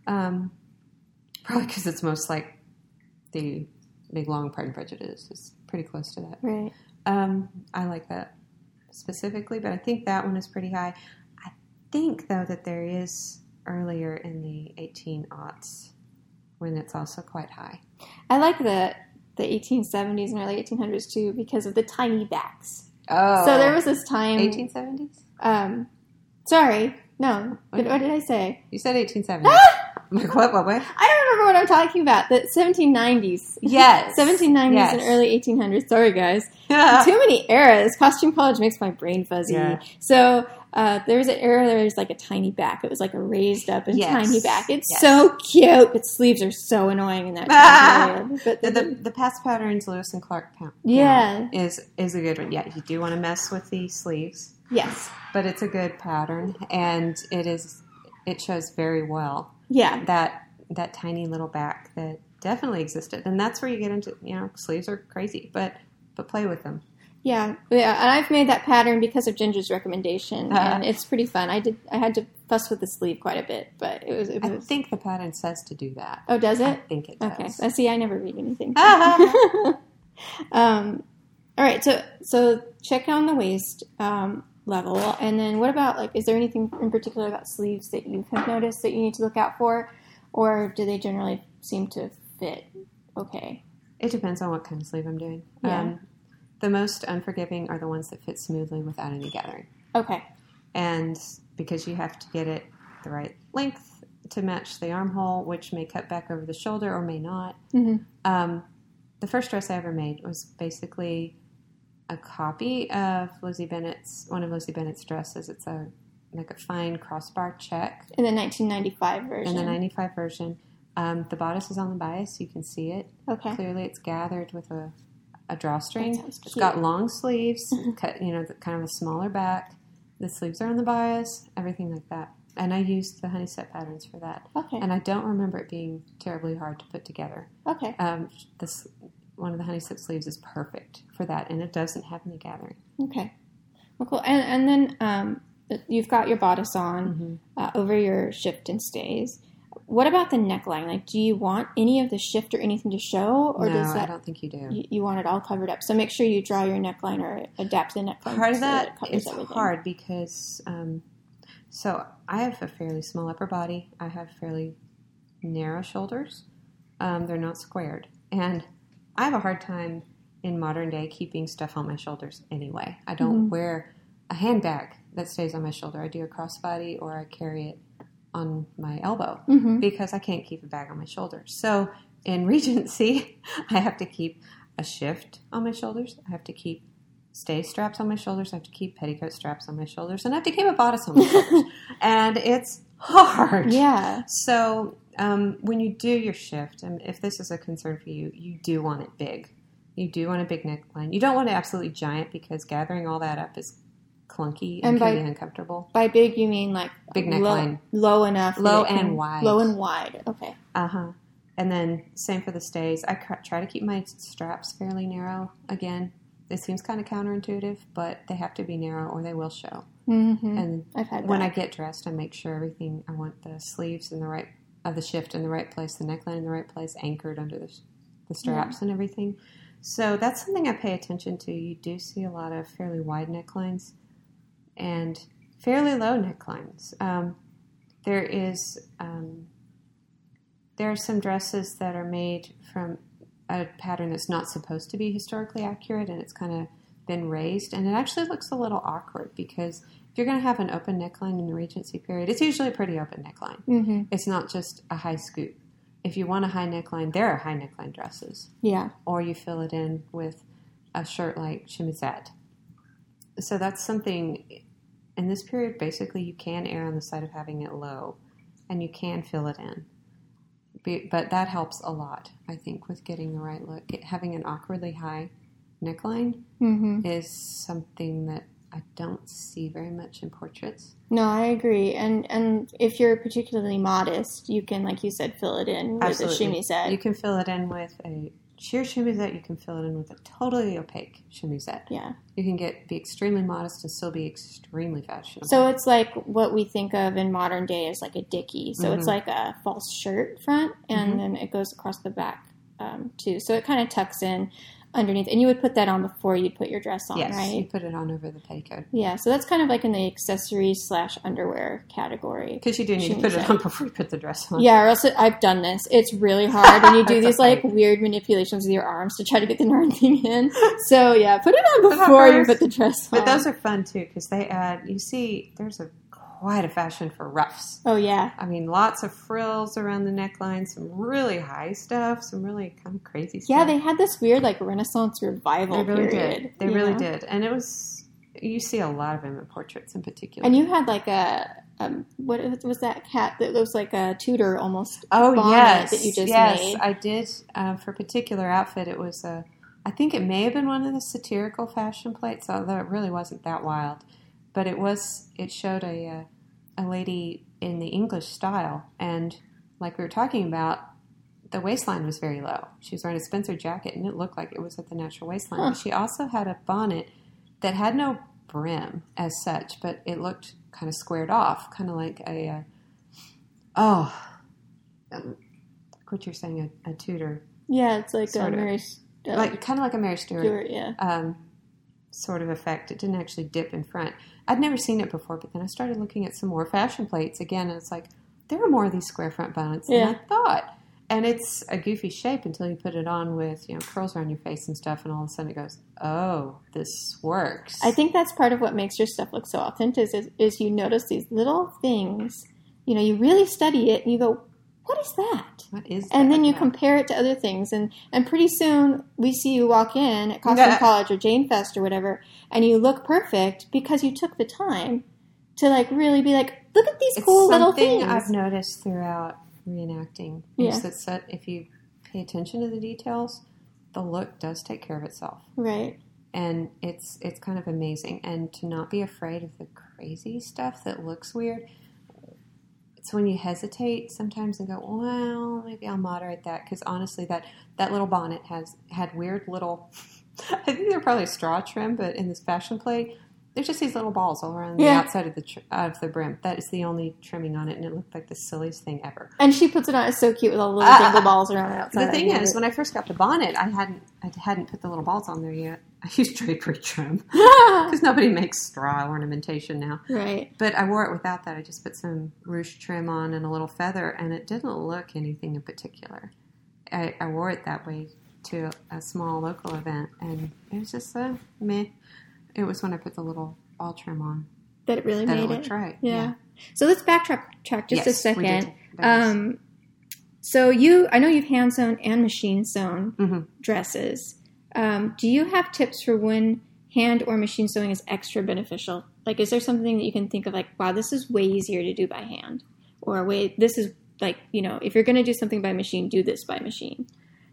Probably because it's most like the Big Long Pride and Prejudice is pretty close to that. Right. I like that specifically, but I think that one is pretty high. I think, though, that there is earlier in the 1800s when it's also quite high. I like the 1870s and early 1800s, too, because of the tiny backs. Oh. So there was this time... 1870s? Sorry. No. What did I say? You said 1870s. I'm like, what? I don't remember what I'm talking about. The 1790s. Yes. 1790s and early 1800s. Sorry, guys. Too many eras. Costume college makes my brain fuzzy. Yeah. So there was an era where there was like a tiny back. It was like a raised up and tiny back. It's so cute. But sleeves are so annoying in that time period. But the past patterns, Lewis and Clark is a good one. Yeah, you do want to mess with the sleeves. Yes. But it's a good pattern, and it shows very well. Yeah. That that tiny little back that definitely existed. And that's where you get into, sleeves are crazy, but play with them. Yeah, and I've made that pattern because of Ginger's recommendation, and it's pretty fun. I had to fuss with the sleeve quite a bit, but it was. I think the pattern says to do that. Oh, does it? I think it does. Okay, see, I never read anything. All right, so check on the waist level, and then what about, is there anything in particular about sleeves that you have noticed that you need to look out for, or do they generally seem to fit okay? It depends on what kind of sleeve I'm doing. Yeah. The most unforgiving are the ones that fit smoothly without any gathering. Okay. And because you have to get it the right length to match the armhole, which may cut back over the shoulder or may not. Mm-hmm. The first dress I ever made was basically a copy of one of Lizzie Bennett's dresses. It's a fine crossbar check. In the 1995 version. In the 95 version. The bodice is on the bias. You can see it. Okay. Clearly it's gathered with a drawstring. It's cute. got long sleeves, cut, kind of a smaller back. The sleeves are on the bias, everything like that. And I used the honey set patterns for that. Okay. And I don't remember it being terribly hard to put together. Okay. One of the honey set sleeves is perfect for that, and it doesn't have any gathering. Okay. Well, cool. And then you've got your bodice on over your shift and stays. What about the neckline? Do you want any of the shift or anything to show? Or No, does that, I don't think you do. You want it all covered up. So make sure you draw your neckline or adapt the neckline. Part of so that covers is everything. hard because, so I have a fairly small upper body. I have fairly narrow shoulders. They're not squared. And I have a hard time in modern day keeping stuff on my shoulders anyway. I don't wear a handbag that stays on my shoulder. I do a crossbody or I carry it on my elbow because I can't keep a bag on my shoulders. So in Regency, I have to keep a shift on my shoulders. I have to keep stay straps on my shoulders. I have to keep petticoat straps on my shoulders. And I have to keep a bodice on my shoulders. And it's hard. Yeah. So when you do your shift, and if this is a concern for you, you do want it big. You do want a big neckline. You don't want it absolutely giant because gathering all that up is clunky and can be uncomfortable. By big, you mean big neckline, low enough, low and wide. Low and wide. Okay. And then same for the stays. I try to keep my straps fairly narrow. Again, it seems kind of counterintuitive, but they have to be narrow or they will show. Mm-hmm. And I've had when that. I get dressed, I make sure everything. I want the sleeves in the right of the shift in the right place, the neckline in the right place, anchored under the straps and everything. So that's something I pay attention to. You do see a lot of fairly wide necklines and fairly low necklines. There are some dresses that are made from a pattern that's not supposed to be historically accurate, and it's kind of been raised, and it actually looks a little awkward because if you're going to have an open neckline in the Regency period, it's usually a pretty open neckline. Mm-hmm. It's not just a high scoop. If you want a high neckline, there are high neckline dresses. Yeah. Or you fill it in with a shirt like chemisette. So that's something, in this period, basically you can err on the side of having it low, and you can fill it in. But that helps a lot, I think, with getting the right look. Having an awkwardly high neckline is something that I don't see very much in portraits. No, I agree. And if you're particularly modest, you can, like you said, fill it in with a chemisette. You can fill it in with a sheer chemisette. You can fill it in with a totally opaque chemisette. Yeah. You can be extremely modest and still be extremely fashionable. So it's like what we think of in modern day as like a dickie. So it's like a false shirt front, and then it goes across the back too. So it kind of tucks in underneath, and you would put that on before you'd put your dress on, yes, right? You put it on over the petticoat. Yeah, so that's kind of like in the accessories / underwear category. Because you do need to put it on before you put the dress on. Yeah, or else I've done this. It's really hard, and you do these like weird manipulations with your arms to try to get the darn thing in. So yeah, put it on before you put the dress on. But those are fun too because they add. You see, there's quite a fashion for ruffs. Oh yeah. I mean, lots of frills around the neckline, some really high stuff, some really kind of crazy stuff. Yeah, they had this weird like Renaissance revival period. They really did. And it was, you see a lot of them in portraits in particular. And you had like what was that cat that was like a Tudor almost bonnet that you just made? Yes, I did. For a particular outfit, it was I think it may have been one of the satirical fashion plates, although it really wasn't that wild. But it showed a lady in the English style, and like we were talking about, the waistline was very low. She was wearing a Spencer jacket, and it looked like it was at the natural waistline. Huh. But she also had a bonnet that had no brim as such, but it looked kind of squared off, kind of like what you're saying, a Tudor. Yeah, it's like Sort a of. Mary... Kind of like a Mary Stuart. yeah. Sort of effect. It didn't actually dip in front. I'd never seen it before, but then I started looking at some more fashion plates again, and it's like, there are more of these square front bonnets than I thought. And it's a goofy shape until you put it on with, curls around your face and stuff, and all of a sudden it goes, oh, this works. I think that's part of what makes your stuff look so authentic is you notice these little things. You really study it, and you go, what is that? What is that? And then you compare it to other things, and pretty soon we see you walk in at Costume College or Jane Fest or whatever, and you look perfect because you took the time to really be like, look at these cool little things. It's something I've noticed throughout reenacting. Yeah. Is that if you pay attention to the details, the look does take care of itself. Right. And it's kind of amazing. And to not be afraid of the crazy stuff that looks weird. It's when you hesitate sometimes and go, well, maybe I'll moderate that. Because honestly, that little bonnet had weird little, I think they're probably straw trim, but in this fashion plate, there's just these little balls all around the outside of the brim. That is the only trimming on it, and it looked like the silliest thing ever. And she puts it on. It's so cute with all the little dingle balls around the outside. The thing is, when I first got the bonnet, I hadn't put the little balls on there yet. I used drapery trim because nobody makes straw ornamentation now. Right. But I wore it without that. I just put some ruche trim on and a little feather, and it didn't look anything in particular. I wore it that way to a small local event, and it was just meh. It was when I put the little ball trim on that it really made it looked right. Yeah. So let's backtrack just a second. We did. So I know you've hand sewn and machine sewn dresses. Do you have tips for when hand or machine sewing is extra beneficial? Like, is there something that you can think of, like, wow, this is way easier to do by hand, or this is like, if you're going to do something by machine, do this by machine?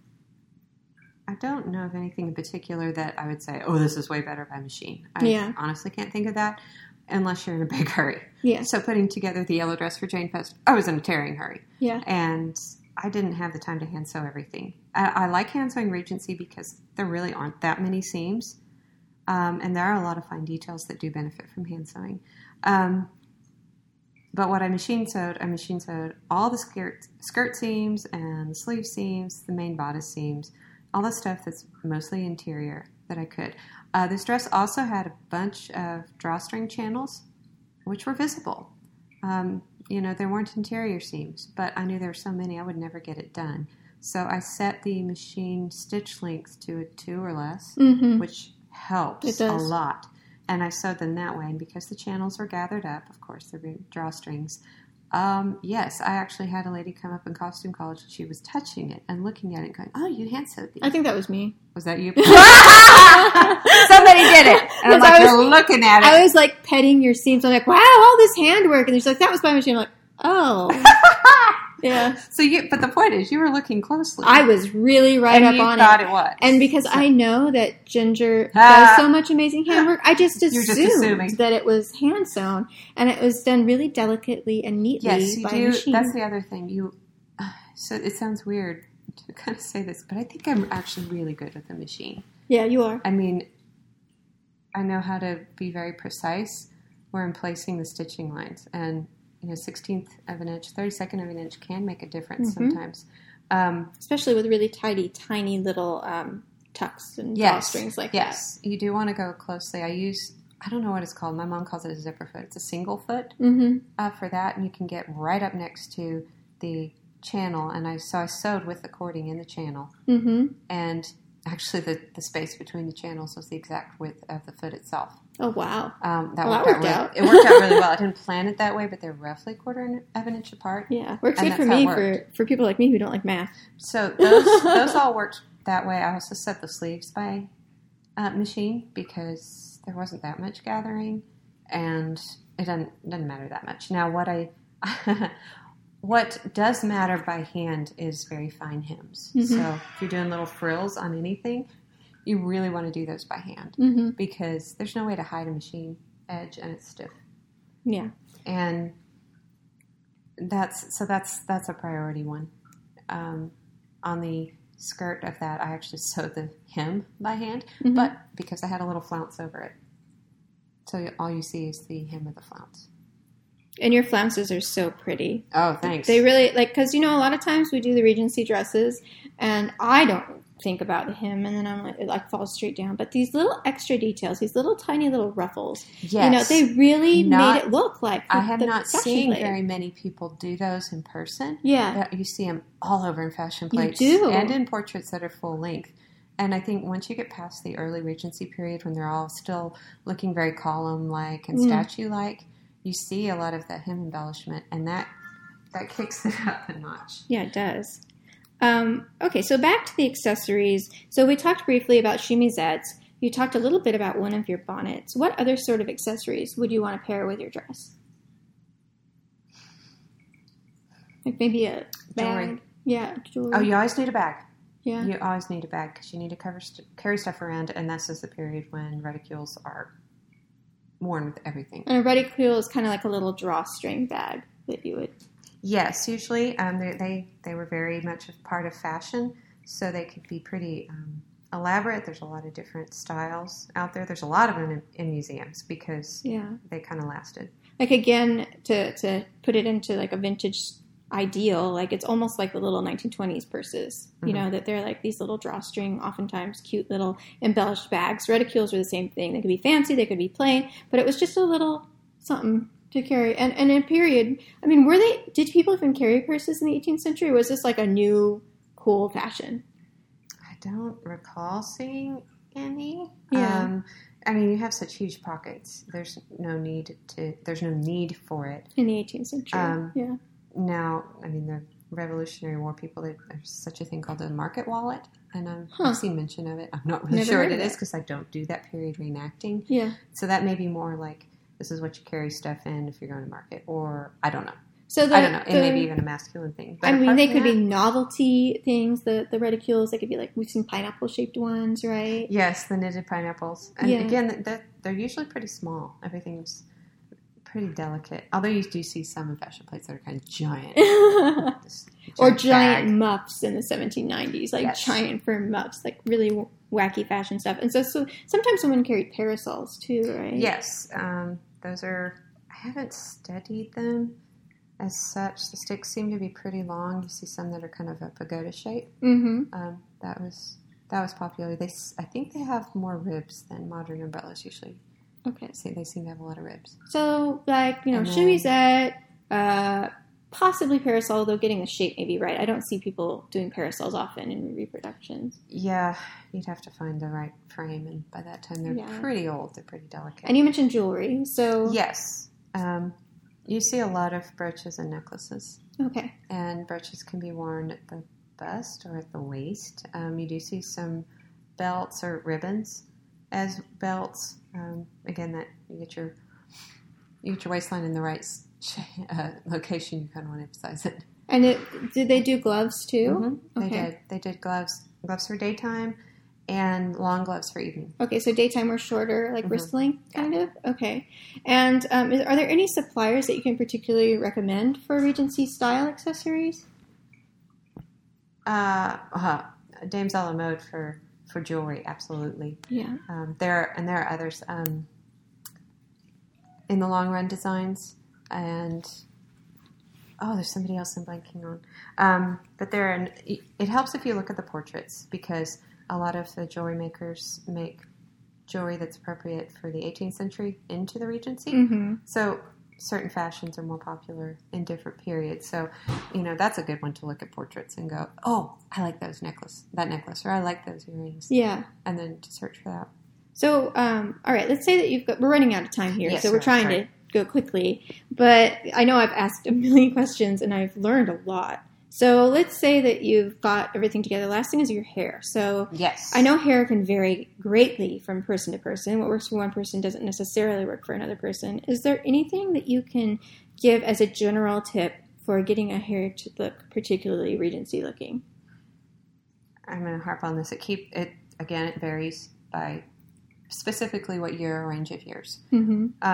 I don't know of anything in particular that I would say, oh, this is way better by machine. I honestly can't think of that unless you're in a big hurry. Yeah. So putting together the yellow dress for Jane Fest, I was in a tearing hurry. Yeah. And I didn't have the time to hand sew everything. I like hand sewing Regency because there really aren't that many seams. And there are a lot of fine details that do benefit from hand sewing. But what I machine sewed all the skirt seams and the sleeve seams, the main bodice seams, all the stuff that's mostly interior that I could. This dress also had a bunch of drawstring channels, which were visible. There weren't interior seams, but I knew there were so many I would never get it done. So I set the machine stitch length to a 2 or less, which helps a lot. And I sewed them that way. And because the channels were gathered up, of course, there were drawstrings. Yes, I actually had a lady come up in Costume College, and she was touching it and looking at it and going, oh, you hand sewed these. I think that was me. Was that you? Somebody did it. And I'm like, you're looking at it. I was like petting your seams. I'm like, wow, all this handwork. And she's like, that was by machine. I'm like, oh. Yeah. But the point is, you were looking closely. I was really right up on it. And you thought it was. And because I know that Ginger does so much amazing handwork, I just assumed that it was hand sewn, and it was done really delicately and neatly by machine. That's the other thing. So it sounds weird to kind of say this, but I think I'm actually really good with the machine. Yeah, you are. I mean, I know how to be very precise where I'm placing the stitching lines, and 1/16th of an inch, 32nd of an inch can make a difference sometimes. Especially with really tiny little tucks and drawstrings like that. Yes, you do want to go closely. I don't know what it's called. My mom calls it a zipper foot. It's a single foot for that, and you can get right up next to the channel. And I sewed with the cording in the channel. And actually the space between the channels was the exact width of the foot itself. Oh, wow. That worked out. It worked out really well. I didn't plan it that way, but they're roughly 1/4 of an inch apart. Yeah, works good for me, for people like me who don't like math. So those all worked that way. I also set the sleeves by machine because there wasn't that much gathering, and it doesn't matter that much. Now, what does matter by hand is very fine hems. So if you're doing little frills on anything, you really want to do those by hand because there's no way to hide a machine edge and it's stiff. Yeah. And That's a priority one. On the skirt of that, I actually sewed the hem by hand, but because I had a little flounce over it. So all you see is the hem of the flounce. And your flounces are so pretty. Oh, thanks. They really, because, a lot of times we do the Regency dresses, and I don't think about the hem, and then I'm like, it falls straight down. But these little extra details, these little tiny little ruffles, yes. They really made it look like I have not seen plate. very many people do those in person. Yeah. But you see them all over in fashion plates. You do. And in portraits that are full length. And I think once you get past the early Regency period, when they're all still looking very column-like and statue-like, you see a lot of that hem embellishment, and that kicks it up a notch. Yeah, it does. Okay, so back to the accessories. So we talked briefly about chemisettes. You talked a little bit about one of your bonnets. What other sort of accessories would you want to pair with your dress? Like maybe a bag? Jewelry. Yeah, jewelry. Oh, you always need a bag. Yeah. You always need a bag because you need to carry stuff around, and this is the period when reticules are worn with everything. And a reticule is kind of like a little drawstring bag that you would... Yes, usually they were very much a part of fashion, so they could be pretty elaborate. There's a lot of different styles out there. There's a lot of them in museums because they kind of lasted. Like, again, to put it into like a vintage ideal, like it's almost like the little 1920s purses, that they're like these little drawstring, oftentimes cute little embellished bags. Reticules are the same thing. They could be fancy, they could be plain, but it was just a little something to carry. And in a period, I mean, did people even carry purses in the 18th century? Or was this like a new cool fashion? I don't recall seeing any. Yeah. I mean, you have such huge pockets. There's no need for it. In the 18th century, yeah. Now, I mean, the Revolutionary War people, there's such a thing called a market wallet, and I've seen mention of it. I'm not really sure what it is because I don't do that period reenacting. Yeah. So that may be more like, this is what you carry stuff in if you're going to market, or I don't know. So I don't know. It may be even a masculine thing. But I mean, they could be novelty things, the reticules. They could be like, we've seen pineapple-shaped ones, right? Yes, the knitted pineapples. And again, they're usually pretty small. Everything's pretty delicate. Although you do see some in fashion plates that are kind of giant. Or giant muffs in the 1790s, like giant firm muffs, like really wacky fashion stuff. And so sometimes women carried parasols too, right? Yes. Those are, I haven't studied them as such. The sticks seem to be pretty long. You see some that are kind of a pagoda shape. Mm-hmm. That was popular. I think they have more ribs than modern umbrellas usually. Okay. They seem to have a lot of ribs. So, like, chemisette, possibly parasol, although getting the shape may be right. I don't see people doing parasols often in reproductions. Yeah, you'd have to find the right frame, and by that time they're pretty old. They're pretty delicate. And you mentioned jewelry, so... Yes. You see a lot of brooches and necklaces. Okay. And brooches can be worn at the bust or at the waist. You do see some belts or ribbons as belts. Again, that you get your waistline in the right location. You kind of want to emphasize it. And did they do gloves too? Mm-hmm. Okay. They did gloves for daytime and long gloves for evening. Okay, so daytime or shorter, like wrist length, kind of? Okay. And are there any suppliers that you can particularly recommend for Regency style accessories? Dames a la mode for jewelry, absolutely. Yeah. There are others in the long run designs, and there's somebody else I'm blanking on. But it helps if you look at the portraits, because a lot of the jewelry makers make jewelry that's appropriate for the 18th century into the Regency. Mm-hmm. So certain fashions are more popular in different periods. So, that's a good one to look at portraits and go, oh, I like that necklace, or I like those earrings. Yeah. And then to search for that. So, all right, let's say that we're running out of time here, yes, so we're trying to go quickly. But I know I've asked a million questions and I've learned a lot. So let's say that you've got everything together. Last thing is your hair. So yes, I know hair can vary greatly from person to person. What works for one person doesn't necessarily work for another person. Is there anything that you can give as a general tip for getting a hair to look particularly Regency looking? I'm going to harp on this. It varies by specifically what year or range of years. Mm-hmm.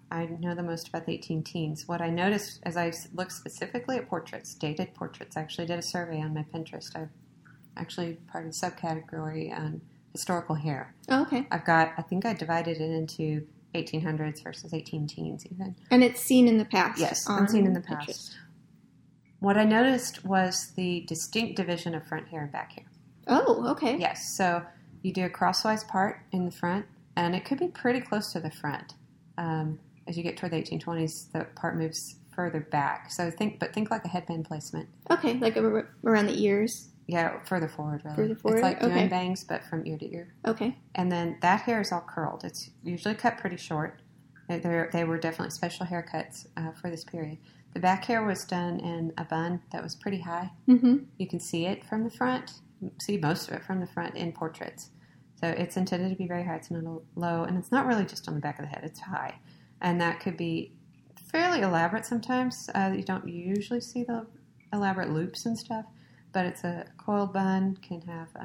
I know the most about the 18 teens. What I noticed as I looked specifically at portraits, dated portraits, I actually did a survey on my Pinterest. I'm actually part of the subcategory on historical hair. Oh, okay. I think I divided it into 1800s versus 18 teens even. And it's seen in the past. Yes, I'm seen in the past. Pinterest. What I noticed was the distinct division of front hair and back hair. Oh, okay. Yes, so you do a crosswise part in the front, and it could be pretty close to the front. As you get toward the 1820s, the part moves further back. So think like a headband placement. Okay, like around the ears. Yeah, further forward, really. Further forward? It's like doing Okay. bangs, but from ear to ear. Okay. And then that hair is all curled. It's usually cut pretty short. They were definitely special haircuts for this period. The back hair was done in a bun that was pretty high. Mm-hmm. You can see it from the front, see most of it from the front in portraits. So it's intended to be very high. It's not low, and it's not really just on the back of the head. It's high. And that could be fairly elaborate sometimes. You don't usually see the elaborate loops and stuff, but it's a coiled bun, can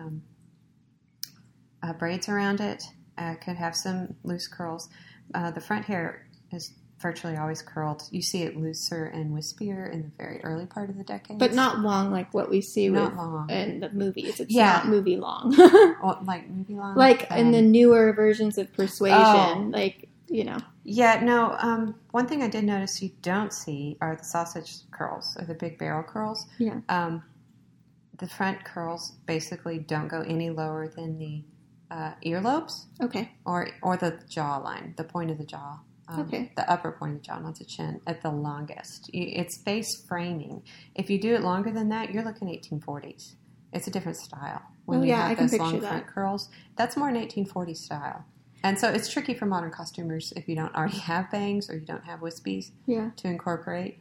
have braids around it, could have some loose curls. The front hair is virtually always curled. You see it looser and wispier in the very early part of the decade. But not long like what we see Not long. in the movies. It's Yeah. not movie long. Like movie long? Like in the newer versions of Persuasion. Oh. Like, you know. Yeah, no. One thing I did notice you don't see are the sausage curls, or the big barrel curls. Yeah. The front curls basically don't go any lower than the earlobes Okay. or the jawline, the point of the jaw. Okay. The upper point of the jaw, not the chin, at the longest. It's face framing. If you do it longer than that, you're looking 1840s. It's a different style. When Oh, you yeah, have I can those picture long that. front curls, that's more an 1840s style. And so it's tricky for modern costumers if you don't already have bangs or you don't have wispies Yeah. to incorporate.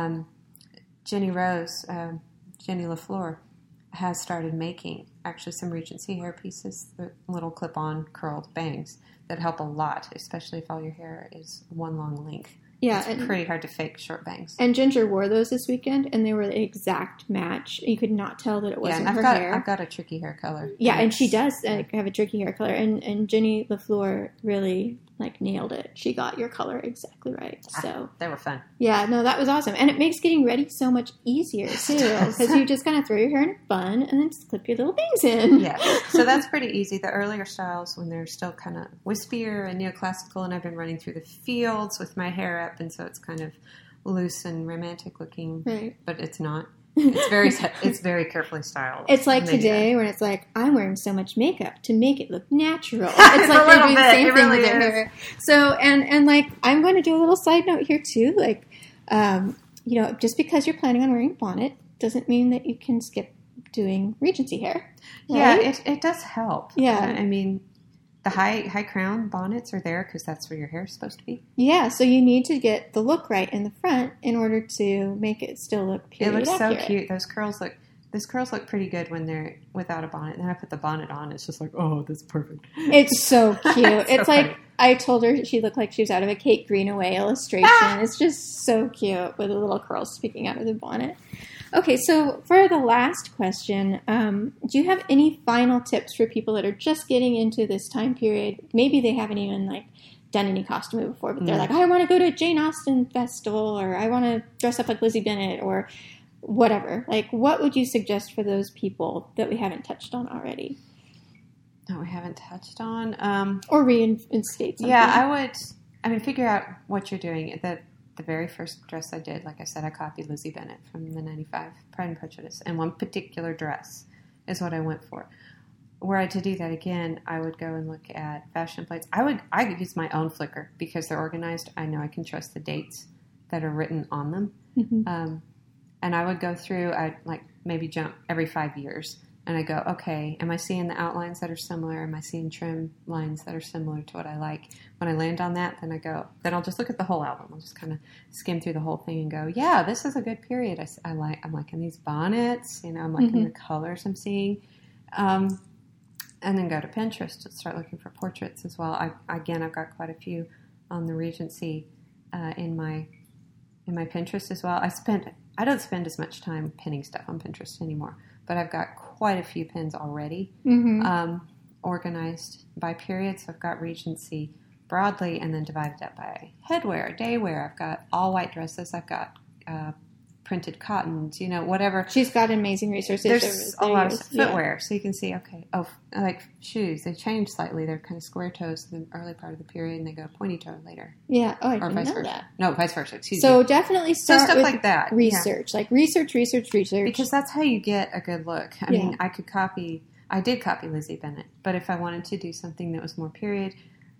Jenny Rose, Jenny LaFleur, has started making actually some Regency hair pieces, the little clip-on curled bangs that help a lot, especially if all your hair is one long length. Yeah. It's pretty hard to fake short bangs. And Ginger wore those this weekend, and they were the exact match. You could not tell that it wasn't and her I've hair. got a tricky hair color. Yeah, and she does have a tricky hair color. And Jenny LaFleur really nailed it. She got your color exactly right. So They were fun. yeah, no, that was awesome. And it makes getting ready so much easier too, because you just kind of throw your hair in a bun and then just clip your little bangs in. Yeah, so that's pretty easy. The earlier styles, when they're still kind of wispier and neoclassical, and I've been running through the fields with my hair up, and so it's kind of loose and romantic looking, Right. but it's not. It's very carefully styled. It's like Maybe today when it's like, I'm wearing so much makeup to make it look natural. It's like they're doing the same It thing really with their is. hair. So, and like, I'm going to do a little side note here too. Like, just because you're planning on wearing a bonnet doesn't mean that you can skip doing Regency hair. Yeah, Right? it does help. Yeah. I mean, the high crown bonnets are there because that's where your hair is supposed to be. Yeah, so you need to get the look right in the front in order to make it still look period It looks accurate. so cute. Those curls look pretty good when they're without a bonnet. And then I put the bonnet on. It's just like, oh, that's perfect. It's so cute. It's so It's like, funny. I told her she looked like she was out of a Kate Greenaway illustration. It's just so cute with the little curls speaking out of the bonnet. Okay, so for the last question, do you have any final tips for people that are just getting into this time period? Maybe they haven't even done any costuming before, but they're like, I want to go to a Jane Austen festival, or I want to dress up like Lizzie Bennet, or whatever. What would you suggest for those people that we haven't touched on already? No, we haven't touched on. Or reinstate something? Yeah, I would figure out what you're doing. The very first dress I did, like I said, I copied Lizzie Bennet from the 95 Pride and Prejudice. And one particular dress is what I went for. Were I to do that again, I would go and look at fashion plates. I could use my own Flickr because they're organized. I know I can trust the dates that are written on them. Mm-hmm. And I would go through, I'd maybe jump every 5 years. And I go, okay, am I seeing the outlines that are similar? Am I seeing trim lines that are similar to what I like? When I land on that, then I'll just look at the whole album. I'll just kind of skim through the whole thing and go, yeah, this is a good period. I'm liking these bonnets. I'm liking the colors I'm seeing. And then go to Pinterest and start looking for portraits as well. I've got quite a few on the Regency in my Pinterest as well. I don't spend as much time pinning stuff on Pinterest anymore, but I've got quite a few pins already organized by period. So I've got Regency, broadly and then divide it up by headwear, daywear. I've got all white dresses. I've got printed cottons, whatever. She's got amazing resources. There's a lot of footwear, so you can see, okay, like shoes, they change slightly. They're kind of square toes in the early part of the period, and they go pointy toe later. Yeah, I didn't know versa. that. No, vice versa, excuse me. So definitely start stuff with like that. research, like research. Because that's how you get a good look. I mean, I did copy Lizzie Bennett, but if I wanted to do something that was more period,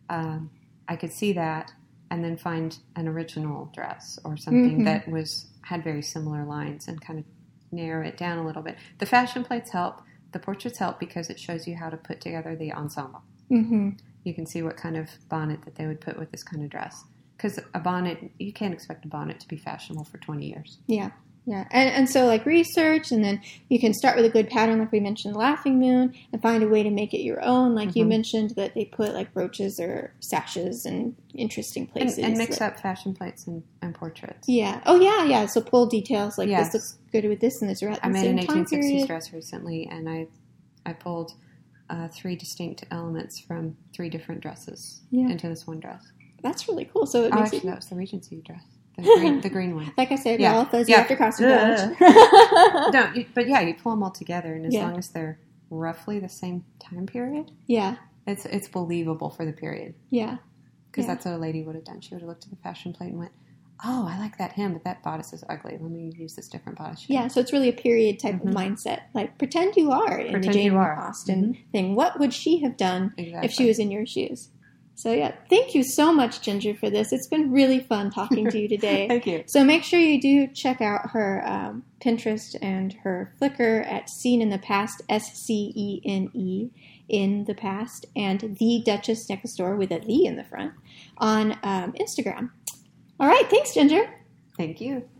I could see that and then find an original dress or something that had very similar lines and kind of narrow it down a little bit. The fashion plates help. The portraits help because it shows you how to put together the ensemble. Mm-hmm. You can see what kind of bonnet that they would put with this kind of dress. Because a bonnet, you can't expect a bonnet to be fashionable for 20 years. Yeah. Yeah, and so like research, and then you can start with a good pattern like we mentioned, Laughing Moon, and find a way to make it your own. Like you mentioned that they put like brooches or sashes in interesting places. And mix up fashion plates and portraits. Yeah. Oh, yeah. So pull details like this looks good with this and this. I made an 1860s dress recently, and I pulled 3 distinct elements from 3 different dresses into this one dress. That's really cool. So it makes that was the Regency dress. The green one. Like I said, all fuzzy after costume college. But you pull them all together, and as long as they're roughly the same time period, it's believable for the period. Yeah. Because that's what a lady would have done. She would have looked at the fashion plate and went, oh, I like that hem, but that bodice is ugly. Let me use this different bodice. Yeah, so it's really a period type of mindset. Like, pretend you are in the Jane Austen thing. What would she have done if she was in your shoes? So, thank you so much, Ginger, for this. It's been really fun talking to you today. Thank you. So make sure you do check out her Pinterest and her Flickr at Scene in the Past, SCENE, in the past, and The Duchess Next Door with a "the" in the front on Instagram. All right, thanks, Ginger. Thank you.